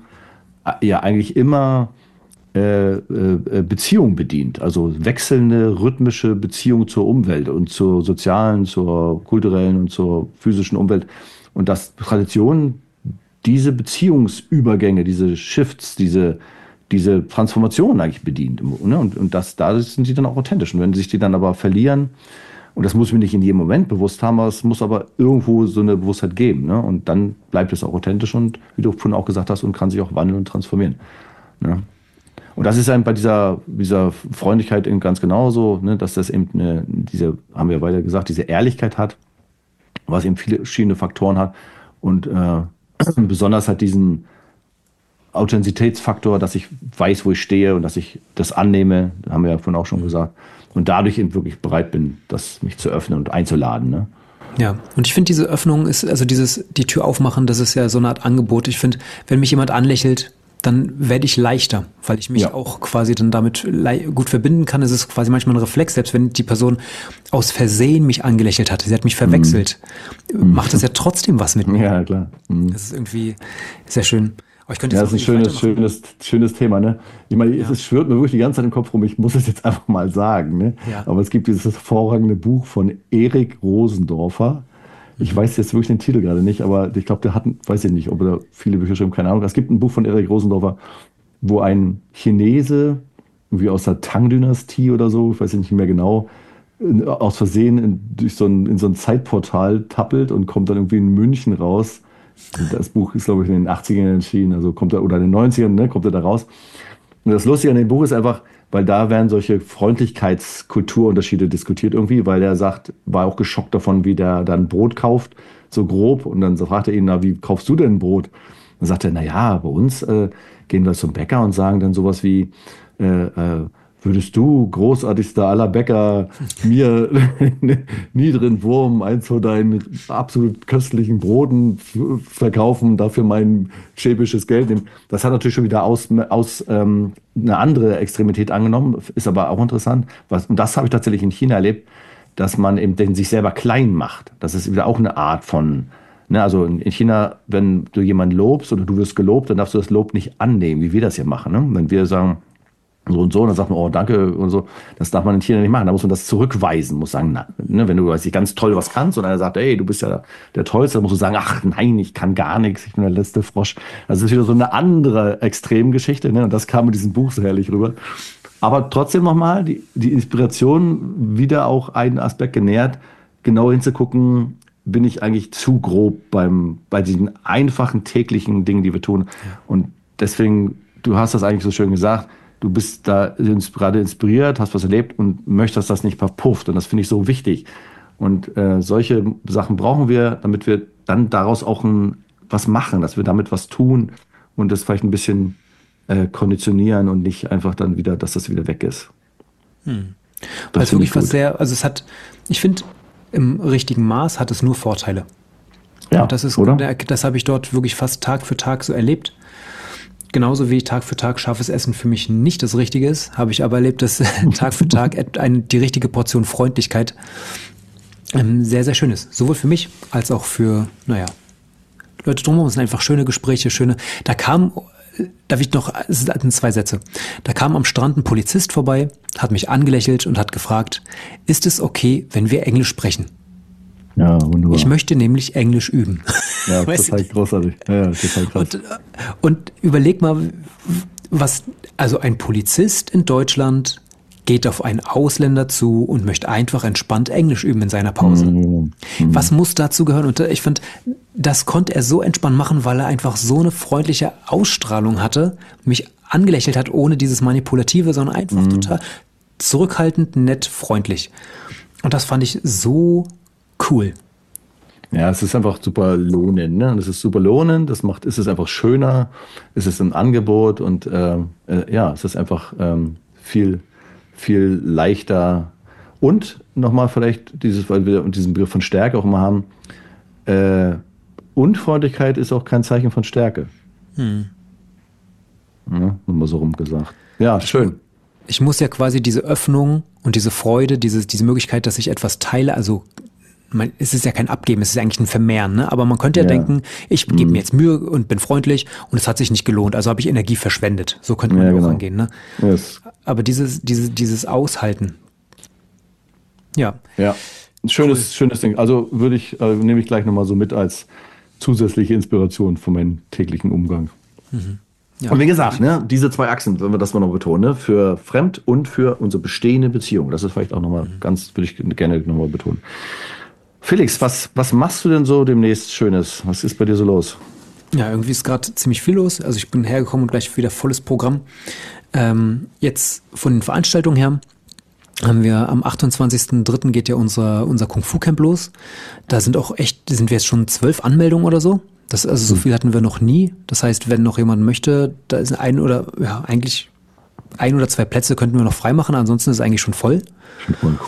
ja eigentlich immer äh, äh, Beziehung bedient, also wechselnde rhythmische Beziehung zur Umwelt und zur sozialen, zur kulturellen und zur physischen Umwelt und dass Tradition diese Beziehungsübergänge, diese Shifts, diese diese Transformation eigentlich bedient. Ne? Und, und das, da sind sie dann auch authentisch. Und wenn sich die dann aber verlieren, und das muss mir nicht in jedem Moment bewusst haben, aber es muss aber irgendwo so eine Bewusstheit geben. Ne? Und dann bleibt es auch authentisch und, wie du vorhin auch gesagt hast, und kann sich auch wandeln und transformieren. Ne? Und das ist eben bei dieser, dieser Freundlichkeit eben ganz genauso, ne? Dass das eben eine, diese, haben wir weiter gesagt, diese Ehrlichkeit hat, was eben viele verschiedene Faktoren hat. Und äh, besonders halt diesen Authentizitätsfaktor, dass ich weiß, wo ich stehe und dass ich das annehme, haben wir ja vorhin auch schon gesagt, und dadurch eben wirklich bereit bin, das mich zu öffnen und einzuladen. Ne? Ja, und ich finde, diese Öffnung ist, also dieses, die Tür aufmachen, das ist ja so eine Art Angebot. Ich finde, wenn mich jemand anlächelt, dann werde ich leichter, weil ich mich Ja. auch quasi dann damit lei- gut verbinden kann. Es ist quasi manchmal ein Reflex, selbst wenn die Person aus Versehen mich angelächelt hat, sie hat mich verwechselt, macht das ja trotzdem was mit mir. Ja, klar. Mhm. Das ist irgendwie sehr schön. Aber ich könnte Ja, jetzt das ist auch ein ewig schönes, weitermachen. schönes, schönes Thema, ne? Ich meine, es Ja. ist- schwirrt mir wirklich die ganze Zeit im Kopf rum, ich muss es jetzt einfach mal sagen, ne? Ja. Aber es gibt dieses hervorragende Buch von Erik Rosendorfer. Ich weiß jetzt wirklich den Titel gerade nicht, aber ich glaube, der hat, weiß ich nicht, ob er viele Bücher schreibt, keine Ahnung. Es gibt ein Buch von Erik Rosendorfer, wo ein Chinese, irgendwie aus der Tang-Dynastie oder so, ich weiß nicht mehr genau, in- aus Versehen in, durch so ein, in so ein Zeitportal tappelt und kommt dann irgendwie in München raus. Das Buch ist, glaube ich, in den achtzigern erschienen, also kommt er, oder in den neunzigern, ne, kommt er da raus. Und das Lustige an dem Buch ist einfach, weil da werden solche Freundlichkeitskulturunterschiede diskutiert irgendwie, weil er sagt, war auch geschockt davon, wie der dann Brot kauft, so grob. Und dann fragt er ihn, na, wie kaufst du denn Brot? Dann sagt er, na ja, bei uns äh, gehen wir zum Bäcker und sagen dann sowas wie, äh, äh, würdest du, großartigster aller Bäcker, mir niederen Wurm eins von deinen absolut köstlichen Broten f- verkaufen, dafür mein schäbisches Geld nehmen. Das hat natürlich schon wieder aus, aus ähm, eine andere Extremität angenommen, ist aber auch interessant. Was, und das habe ich tatsächlich in China erlebt, dass man eben den sich selber klein macht. Das ist wieder auch eine Art von, ne, also in in China, wenn du jemanden lobst oder du wirst gelobt, dann darfst du das Lob nicht annehmen, wie wir das hier machen. Ne? Wenn wir sagen, so und so, und dann sagt man, oh, danke und so. Das darf man in China nicht machen. Da muss man das zurückweisen, muss sagen, na, ne, wenn du, weiß ich, ganz toll was kannst und einer sagt, ey, du bist ja der Tollste, dann musst du sagen, ach nein, ich kann gar nichts, ich bin der letzte Frosch. Also das ist wieder so eine andere Extremgeschichte, ne? Und das kam in diesem Buch so herrlich rüber. Aber trotzdem nochmal, die, die Inspiration wieder auch einen Aspekt genährt, genau hinzugucken, bin ich eigentlich zu grob beim, bei diesen einfachen täglichen Dingen, die wir tun. Und deswegen, du hast das eigentlich so schön gesagt, du bist da ins- gerade inspiriert, hast was erlebt und möchtest, dass das nicht verpufft. Und das finde ich so wichtig. Und äh, solche Sachen brauchen wir, damit wir dann daraus auch ein, was machen, dass wir damit was tun und das vielleicht ein bisschen äh, konditionieren und nicht einfach dann wieder, dass das wieder weg ist. Das Weil es finde wirklich ich was gut. sehr, also es hat, ich finde, im richtigen Maß hat es nur Vorteile. Ja, Und das ist, oder? das habe ich dort wirklich fast Tag für Tag so erlebt. Genauso wie Tag für Tag scharfes Essen für mich nicht das Richtige ist, habe ich aber erlebt, dass Tag für Tag et- eine, die richtige Portion Freundlichkeit ähm, sehr, sehr schön ist. Sowohl für mich als auch für, naja, Leute drumherum. Es sind einfach schöne Gespräche, schöne. Da kam, äh, darf ich noch, es sind zwei Sätze. Da kam am Strand ein Polizist vorbei, hat mich angelächelt und hat gefragt, ist es okay, wenn wir Englisch sprechen? Ja, wunderbar. Ich möchte nämlich Englisch üben. ja, Weißt total du? großartig. Ja, ja, total krass. Und, und überleg mal, was, also ein Polizist in Deutschland geht auf einen Ausländer zu und möchte einfach entspannt Englisch üben in seiner Pause. Mhm. Was muss dazu gehören? Und ich fand, das konnte er so entspannt machen, weil er einfach so eine freundliche Ausstrahlung hatte, mich angelächelt hat, ohne dieses Manipulative, sondern einfach total zurückhaltend, nett, freundlich. Und das fand ich so cool. Ja, es ist einfach super lohnend, ne? Und es ist super lohnend, das macht, es ist einfach schöner, es ist ein Angebot und ähm, äh, ja, es ist einfach ähm, viel, viel leichter. Und nochmal vielleicht dieses, weil wir diesen Begriff von Stärke auch immer haben, äh, Unfreundlichkeit ist auch kein Zeichen von Stärke. Hm. Ja, nur mal so rum gesagt. Ja, schön. Ich muss ja quasi diese Öffnung und diese Freude, diese, diese Möglichkeit, dass ich etwas teile, also man, es ist ja kein Abgeben, es ist eigentlich ein Vermehren, ne? Aber man könnte ja, Ja. denken, ich gebe mir jetzt Mühe und bin freundlich und es hat sich nicht gelohnt, also habe ich Energie verschwendet. So könnte man Ja, ja auch genau. angehen, ne? Yes. Aber dieses, dieses, dieses Aushalten. Ja. Ja, ein schönes, schönes Ding. Also würde ich, äh, nehme ich gleich nochmal so mit als zusätzliche Inspiration für meinen täglichen Umgang. Ja. Und wie gesagt, ne, diese zwei Achsen, wenn wir das mal noch betonen, ne, für Fremd- und für unsere bestehende Beziehung. Das ist vielleicht auch nochmal ganz, würde ich gerne nochmal betonen. Felix, was, was machst du denn so demnächst Schönes? Was ist bei dir so los? Ja, irgendwie ist gerade ziemlich viel los. Also ich bin hergekommen und gleich wieder volles Programm. Ähm, jetzt von den Veranstaltungen her haben wir am achtundzwanzigsten dritten geht ja unser, unser Kung-Fu-Camp los. Da sind auch echt, sind wir jetzt schon zwölf Anmeldungen oder so. Das, also so viel hatten wir noch nie. Das heißt, wenn noch jemand möchte, da ist ein oder, ja, eigentlich ein oder zwei Plätze könnten wir noch freimachen. Ansonsten ist es eigentlich schon voll. Schon voll cool.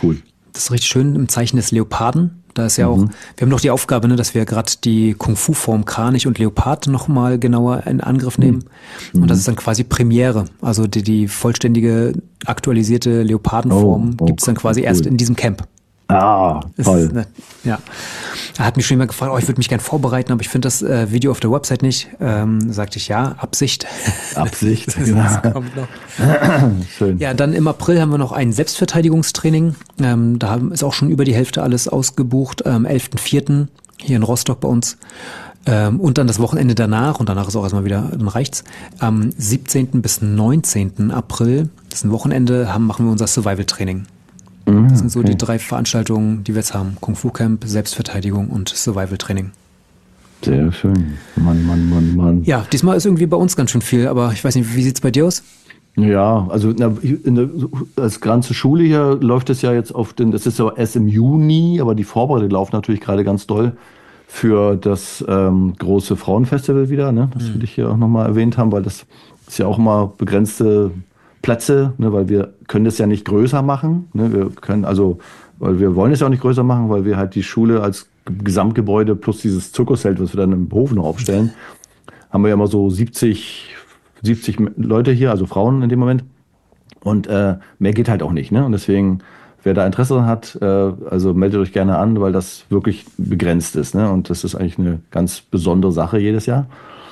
das ist richtig schön im Zeichen des Leoparden. Da ist ja auch, wir haben noch die Aufgabe, ne, dass wir gerade die Kung-Fu-Form Kranich und Leopard nochmal genauer in Angriff nehmen. Mhm. Und das ist dann quasi Premiere. Also die, die vollständige, aktualisierte Leopardenform oh, oh, gibt's dann quasi cool. erst in diesem Camp. Ah, toll. Ist, ne, ja. Er hat mich schon immer gefragt, oh, ich würde mich gerne vorbereiten, aber ich finde das äh, Video auf der Website nicht. Ähm, sagte ich, ja, Absicht. Absicht, das, genau. Das kommt noch. Schön. Ja, dann im April haben wir noch ein Selbstverteidigungstraining. Ähm, da haben, ist auch schon über die Hälfte alles ausgebucht. Am elften vierten hier in Rostock bei uns. Ähm, und dann das Wochenende danach, und danach ist auch erstmal wieder, dann reicht's. Am siebzehnten bis neunzehnten April, das ist ein Wochenende, haben, machen wir unser Survival-Training. Das sind so okay. die drei Veranstaltungen, die wir jetzt haben. Kung-Fu-Camp, Selbstverteidigung und Survival-Training. Sehr schön. Mann, Mann, Mann, Mann. Ja, diesmal ist irgendwie bei uns ganz schön viel, aber ich weiß nicht, wie sieht's bei dir aus? Ja, also in der, in der, als ganze Schule hier läuft es ja jetzt auf den, das ist ja erst im Juni, aber die Vorbereitungen laufen natürlich gerade ganz doll für das ähm, große Frauenfestival wieder. Ne? Das mhm. will ich hier auch nochmal erwähnt haben, weil das ist ja auch mal begrenzte Plätze, ne, weil wir können das ja nicht größer machen. Ne, wir können also, weil wir wollen es ja auch nicht größer machen, weil wir halt die Schule als Gesamtgebäude plus dieses Zirkuszelt, was wir dann im Hof noch aufstellen, haben wir ja immer so siebzig, siebzig Leute hier, also Frauen in dem Moment. Und äh, mehr geht halt auch nicht. Ne? Und deswegen, wer da Interesse hat, äh, also meldet euch gerne an, weil das wirklich begrenzt ist. Ne? Und das ist eigentlich eine ganz besondere Sache jedes Jahr.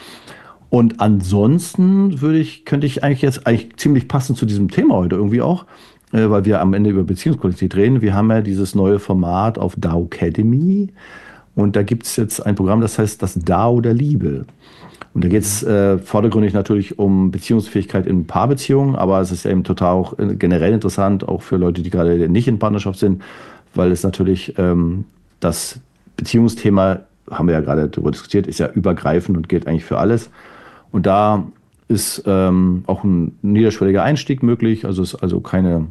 Und ansonsten würde ich, könnte ich eigentlich jetzt eigentlich ziemlich passend zu diesem Thema heute irgendwie auch, äh, weil wir am Ende über Beziehungsqualität reden. Wir haben ja dieses neue Format auf Dao-Academy und da gibt es jetzt ein Programm, das heißt das Dao der Liebe. Und da geht es äh, vordergründig natürlich um Beziehungsfähigkeit in Paarbeziehungen, aber es ist eben total auch generell interessant, auch für Leute, die gerade nicht in Partnerschaft sind, weil es natürlich ähm, das Beziehungsthema, haben wir ja gerade darüber diskutiert, ist ja übergreifend und gilt eigentlich für alles. Und da ist ähm, auch ein niederschwelliger Einstieg möglich. Also es ist also keine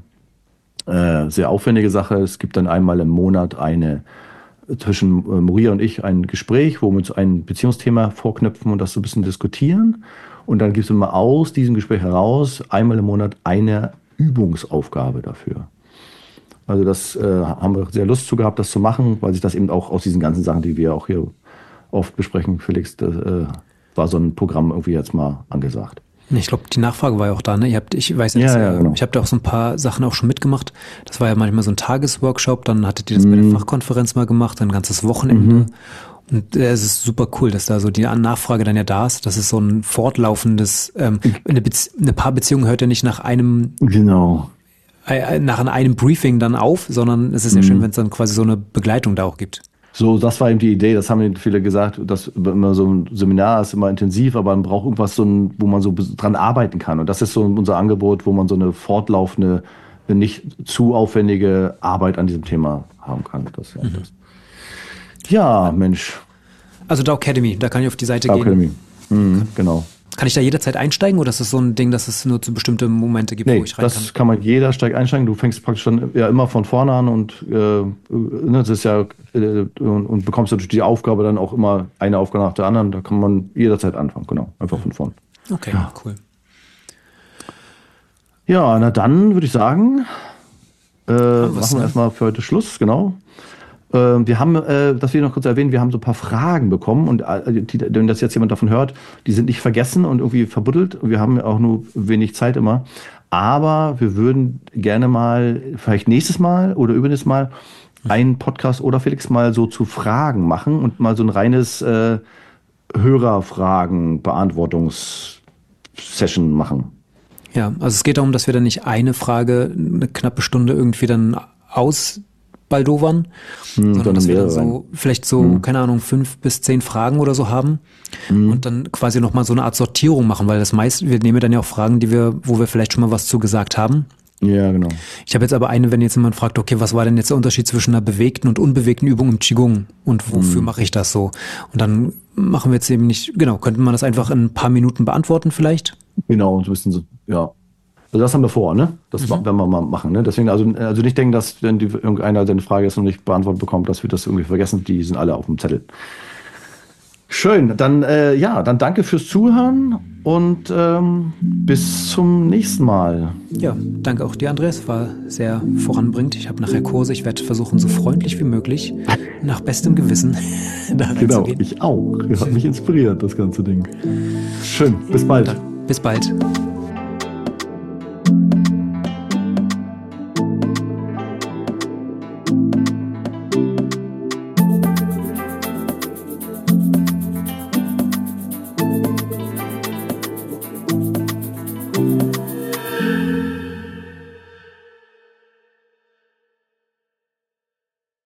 äh, sehr aufwendige Sache. Es gibt dann einmal im Monat eine zwischen äh, Maria und ich ein Gespräch, wo wir uns ein Beziehungsthema vorknöpfen und das so ein bisschen diskutieren. Und dann gibt es immer aus diesem Gespräch heraus einmal im Monat eine Übungsaufgabe dafür. Also das äh, haben wir sehr Lust zu gehabt, das zu machen, weil sich das eben auch aus diesen ganzen Sachen, die wir auch hier oft besprechen, Felix, das, äh, war so ein Programm irgendwie jetzt mal angesagt. Ich glaube, die Nachfrage war ja auch da, ne? Ihr habt, ich weiß nicht, ja, ja, genau. ich habe da auch so ein paar Sachen auch schon mitgemacht. Das war ja manchmal so ein Tagesworkshop, dann hattet ihr das mhm. bei der Fachkonferenz mal gemacht, ein ganzes Wochenende. Mhm. Und äh, es ist super cool, dass da so die Nachfrage dann ja da ist. Das ist so ein fortlaufendes, ähm, eine, Bezie- eine Paarbeziehung hört ja nicht nach einem genau. äh, nach einem Briefing dann auf, sondern es ist ja mhm. schön, wenn es dann quasi so eine Begleitung da auch gibt. So, das war eben die Idee, das haben eben viele gesagt, dass immer so ein Seminar ist immer intensiv, aber man braucht irgendwas, so ein, wo man so dran arbeiten kann. Und das ist so unser Angebot, wo man so eine fortlaufende, nicht zu aufwendige Arbeit an diesem Thema haben kann. Das, ja, mhm. das. ja, Mensch. Also Dao Academy, da kann ich auf die Seite Dao gehen. Academy, mhm, genau. Kann ich da jederzeit einsteigen oder ist das so ein Ding, dass es nur zu bestimmten Momente gibt, nee, wo ich rein kann? Das kann man jeder steigt einsteigen. Du fängst praktisch dann ja immer von vorne an und äh, ne, das ist ja äh, und, und bekommst natürlich die Aufgabe dann auch immer eine Aufgabe nach der anderen. Da kann man jederzeit anfangen, genau, einfach von vorne. Okay, ja. cool. Ja, na dann würde ich sagen, äh, machen wir ne? erstmal für heute Schluss, genau. Wir haben, das will ich noch kurz erwähnen, wir haben so ein paar Fragen bekommen und die, wenn das jetzt jemand davon hört, die sind nicht vergessen und irgendwie verbuddelt. Wir haben auch nur wenig Zeit immer. Aber wir würden gerne mal, vielleicht nächstes Mal oder übernächstes Mal, einen Podcast oder Felix mal so zu Fragen machen und mal so ein reines äh, Hörerfragen-Beantwortungs-Session machen. Ja, also es geht darum, dass wir dann nicht eine Frage, eine knappe Stunde irgendwie dann aus Baldowern, hm, sondern dass wir dann so, vielleicht so, hm. keine Ahnung, fünf bis zehn Fragen oder so haben hm. und dann quasi nochmal so eine Art Sortierung machen, weil das meiste, wir nehmen dann ja auch Fragen, die wir, wo wir vielleicht schon mal was zu gesagt haben. Ja, genau. Ich habe jetzt aber eine, wenn jetzt jemand fragt, okay, was war denn jetzt der Unterschied zwischen einer bewegten und unbewegten Übung im Qigong und wofür hm. mache ich das so? Und dann machen wir jetzt eben nicht, genau, könnte man das einfach in ein paar Minuten beantworten vielleicht? Genau, so ein bisschen so, ja. Also das haben wir vor, ne? Das mhm. werden wir mal machen, ne? Deswegen, also, also nicht denken, dass wenn die, irgendeiner seine Frage jetzt noch nicht beantwortet bekommt, dass wir das irgendwie vergessen. Die sind alle auf dem Zettel. Schön, dann äh, ja, dann danke fürs Zuhören und ähm, bis zum nächsten Mal. Ja, danke auch dir, Andreas. War sehr voranbringend. Ich habe nachher Kurse. Ich werde versuchen, so freundlich wie möglich, nach bestem Gewissen da reinzugehen. Genau, ich auch. Hat mich inspiriert, das ganze Ding. Schön, bis bald. Bis bald.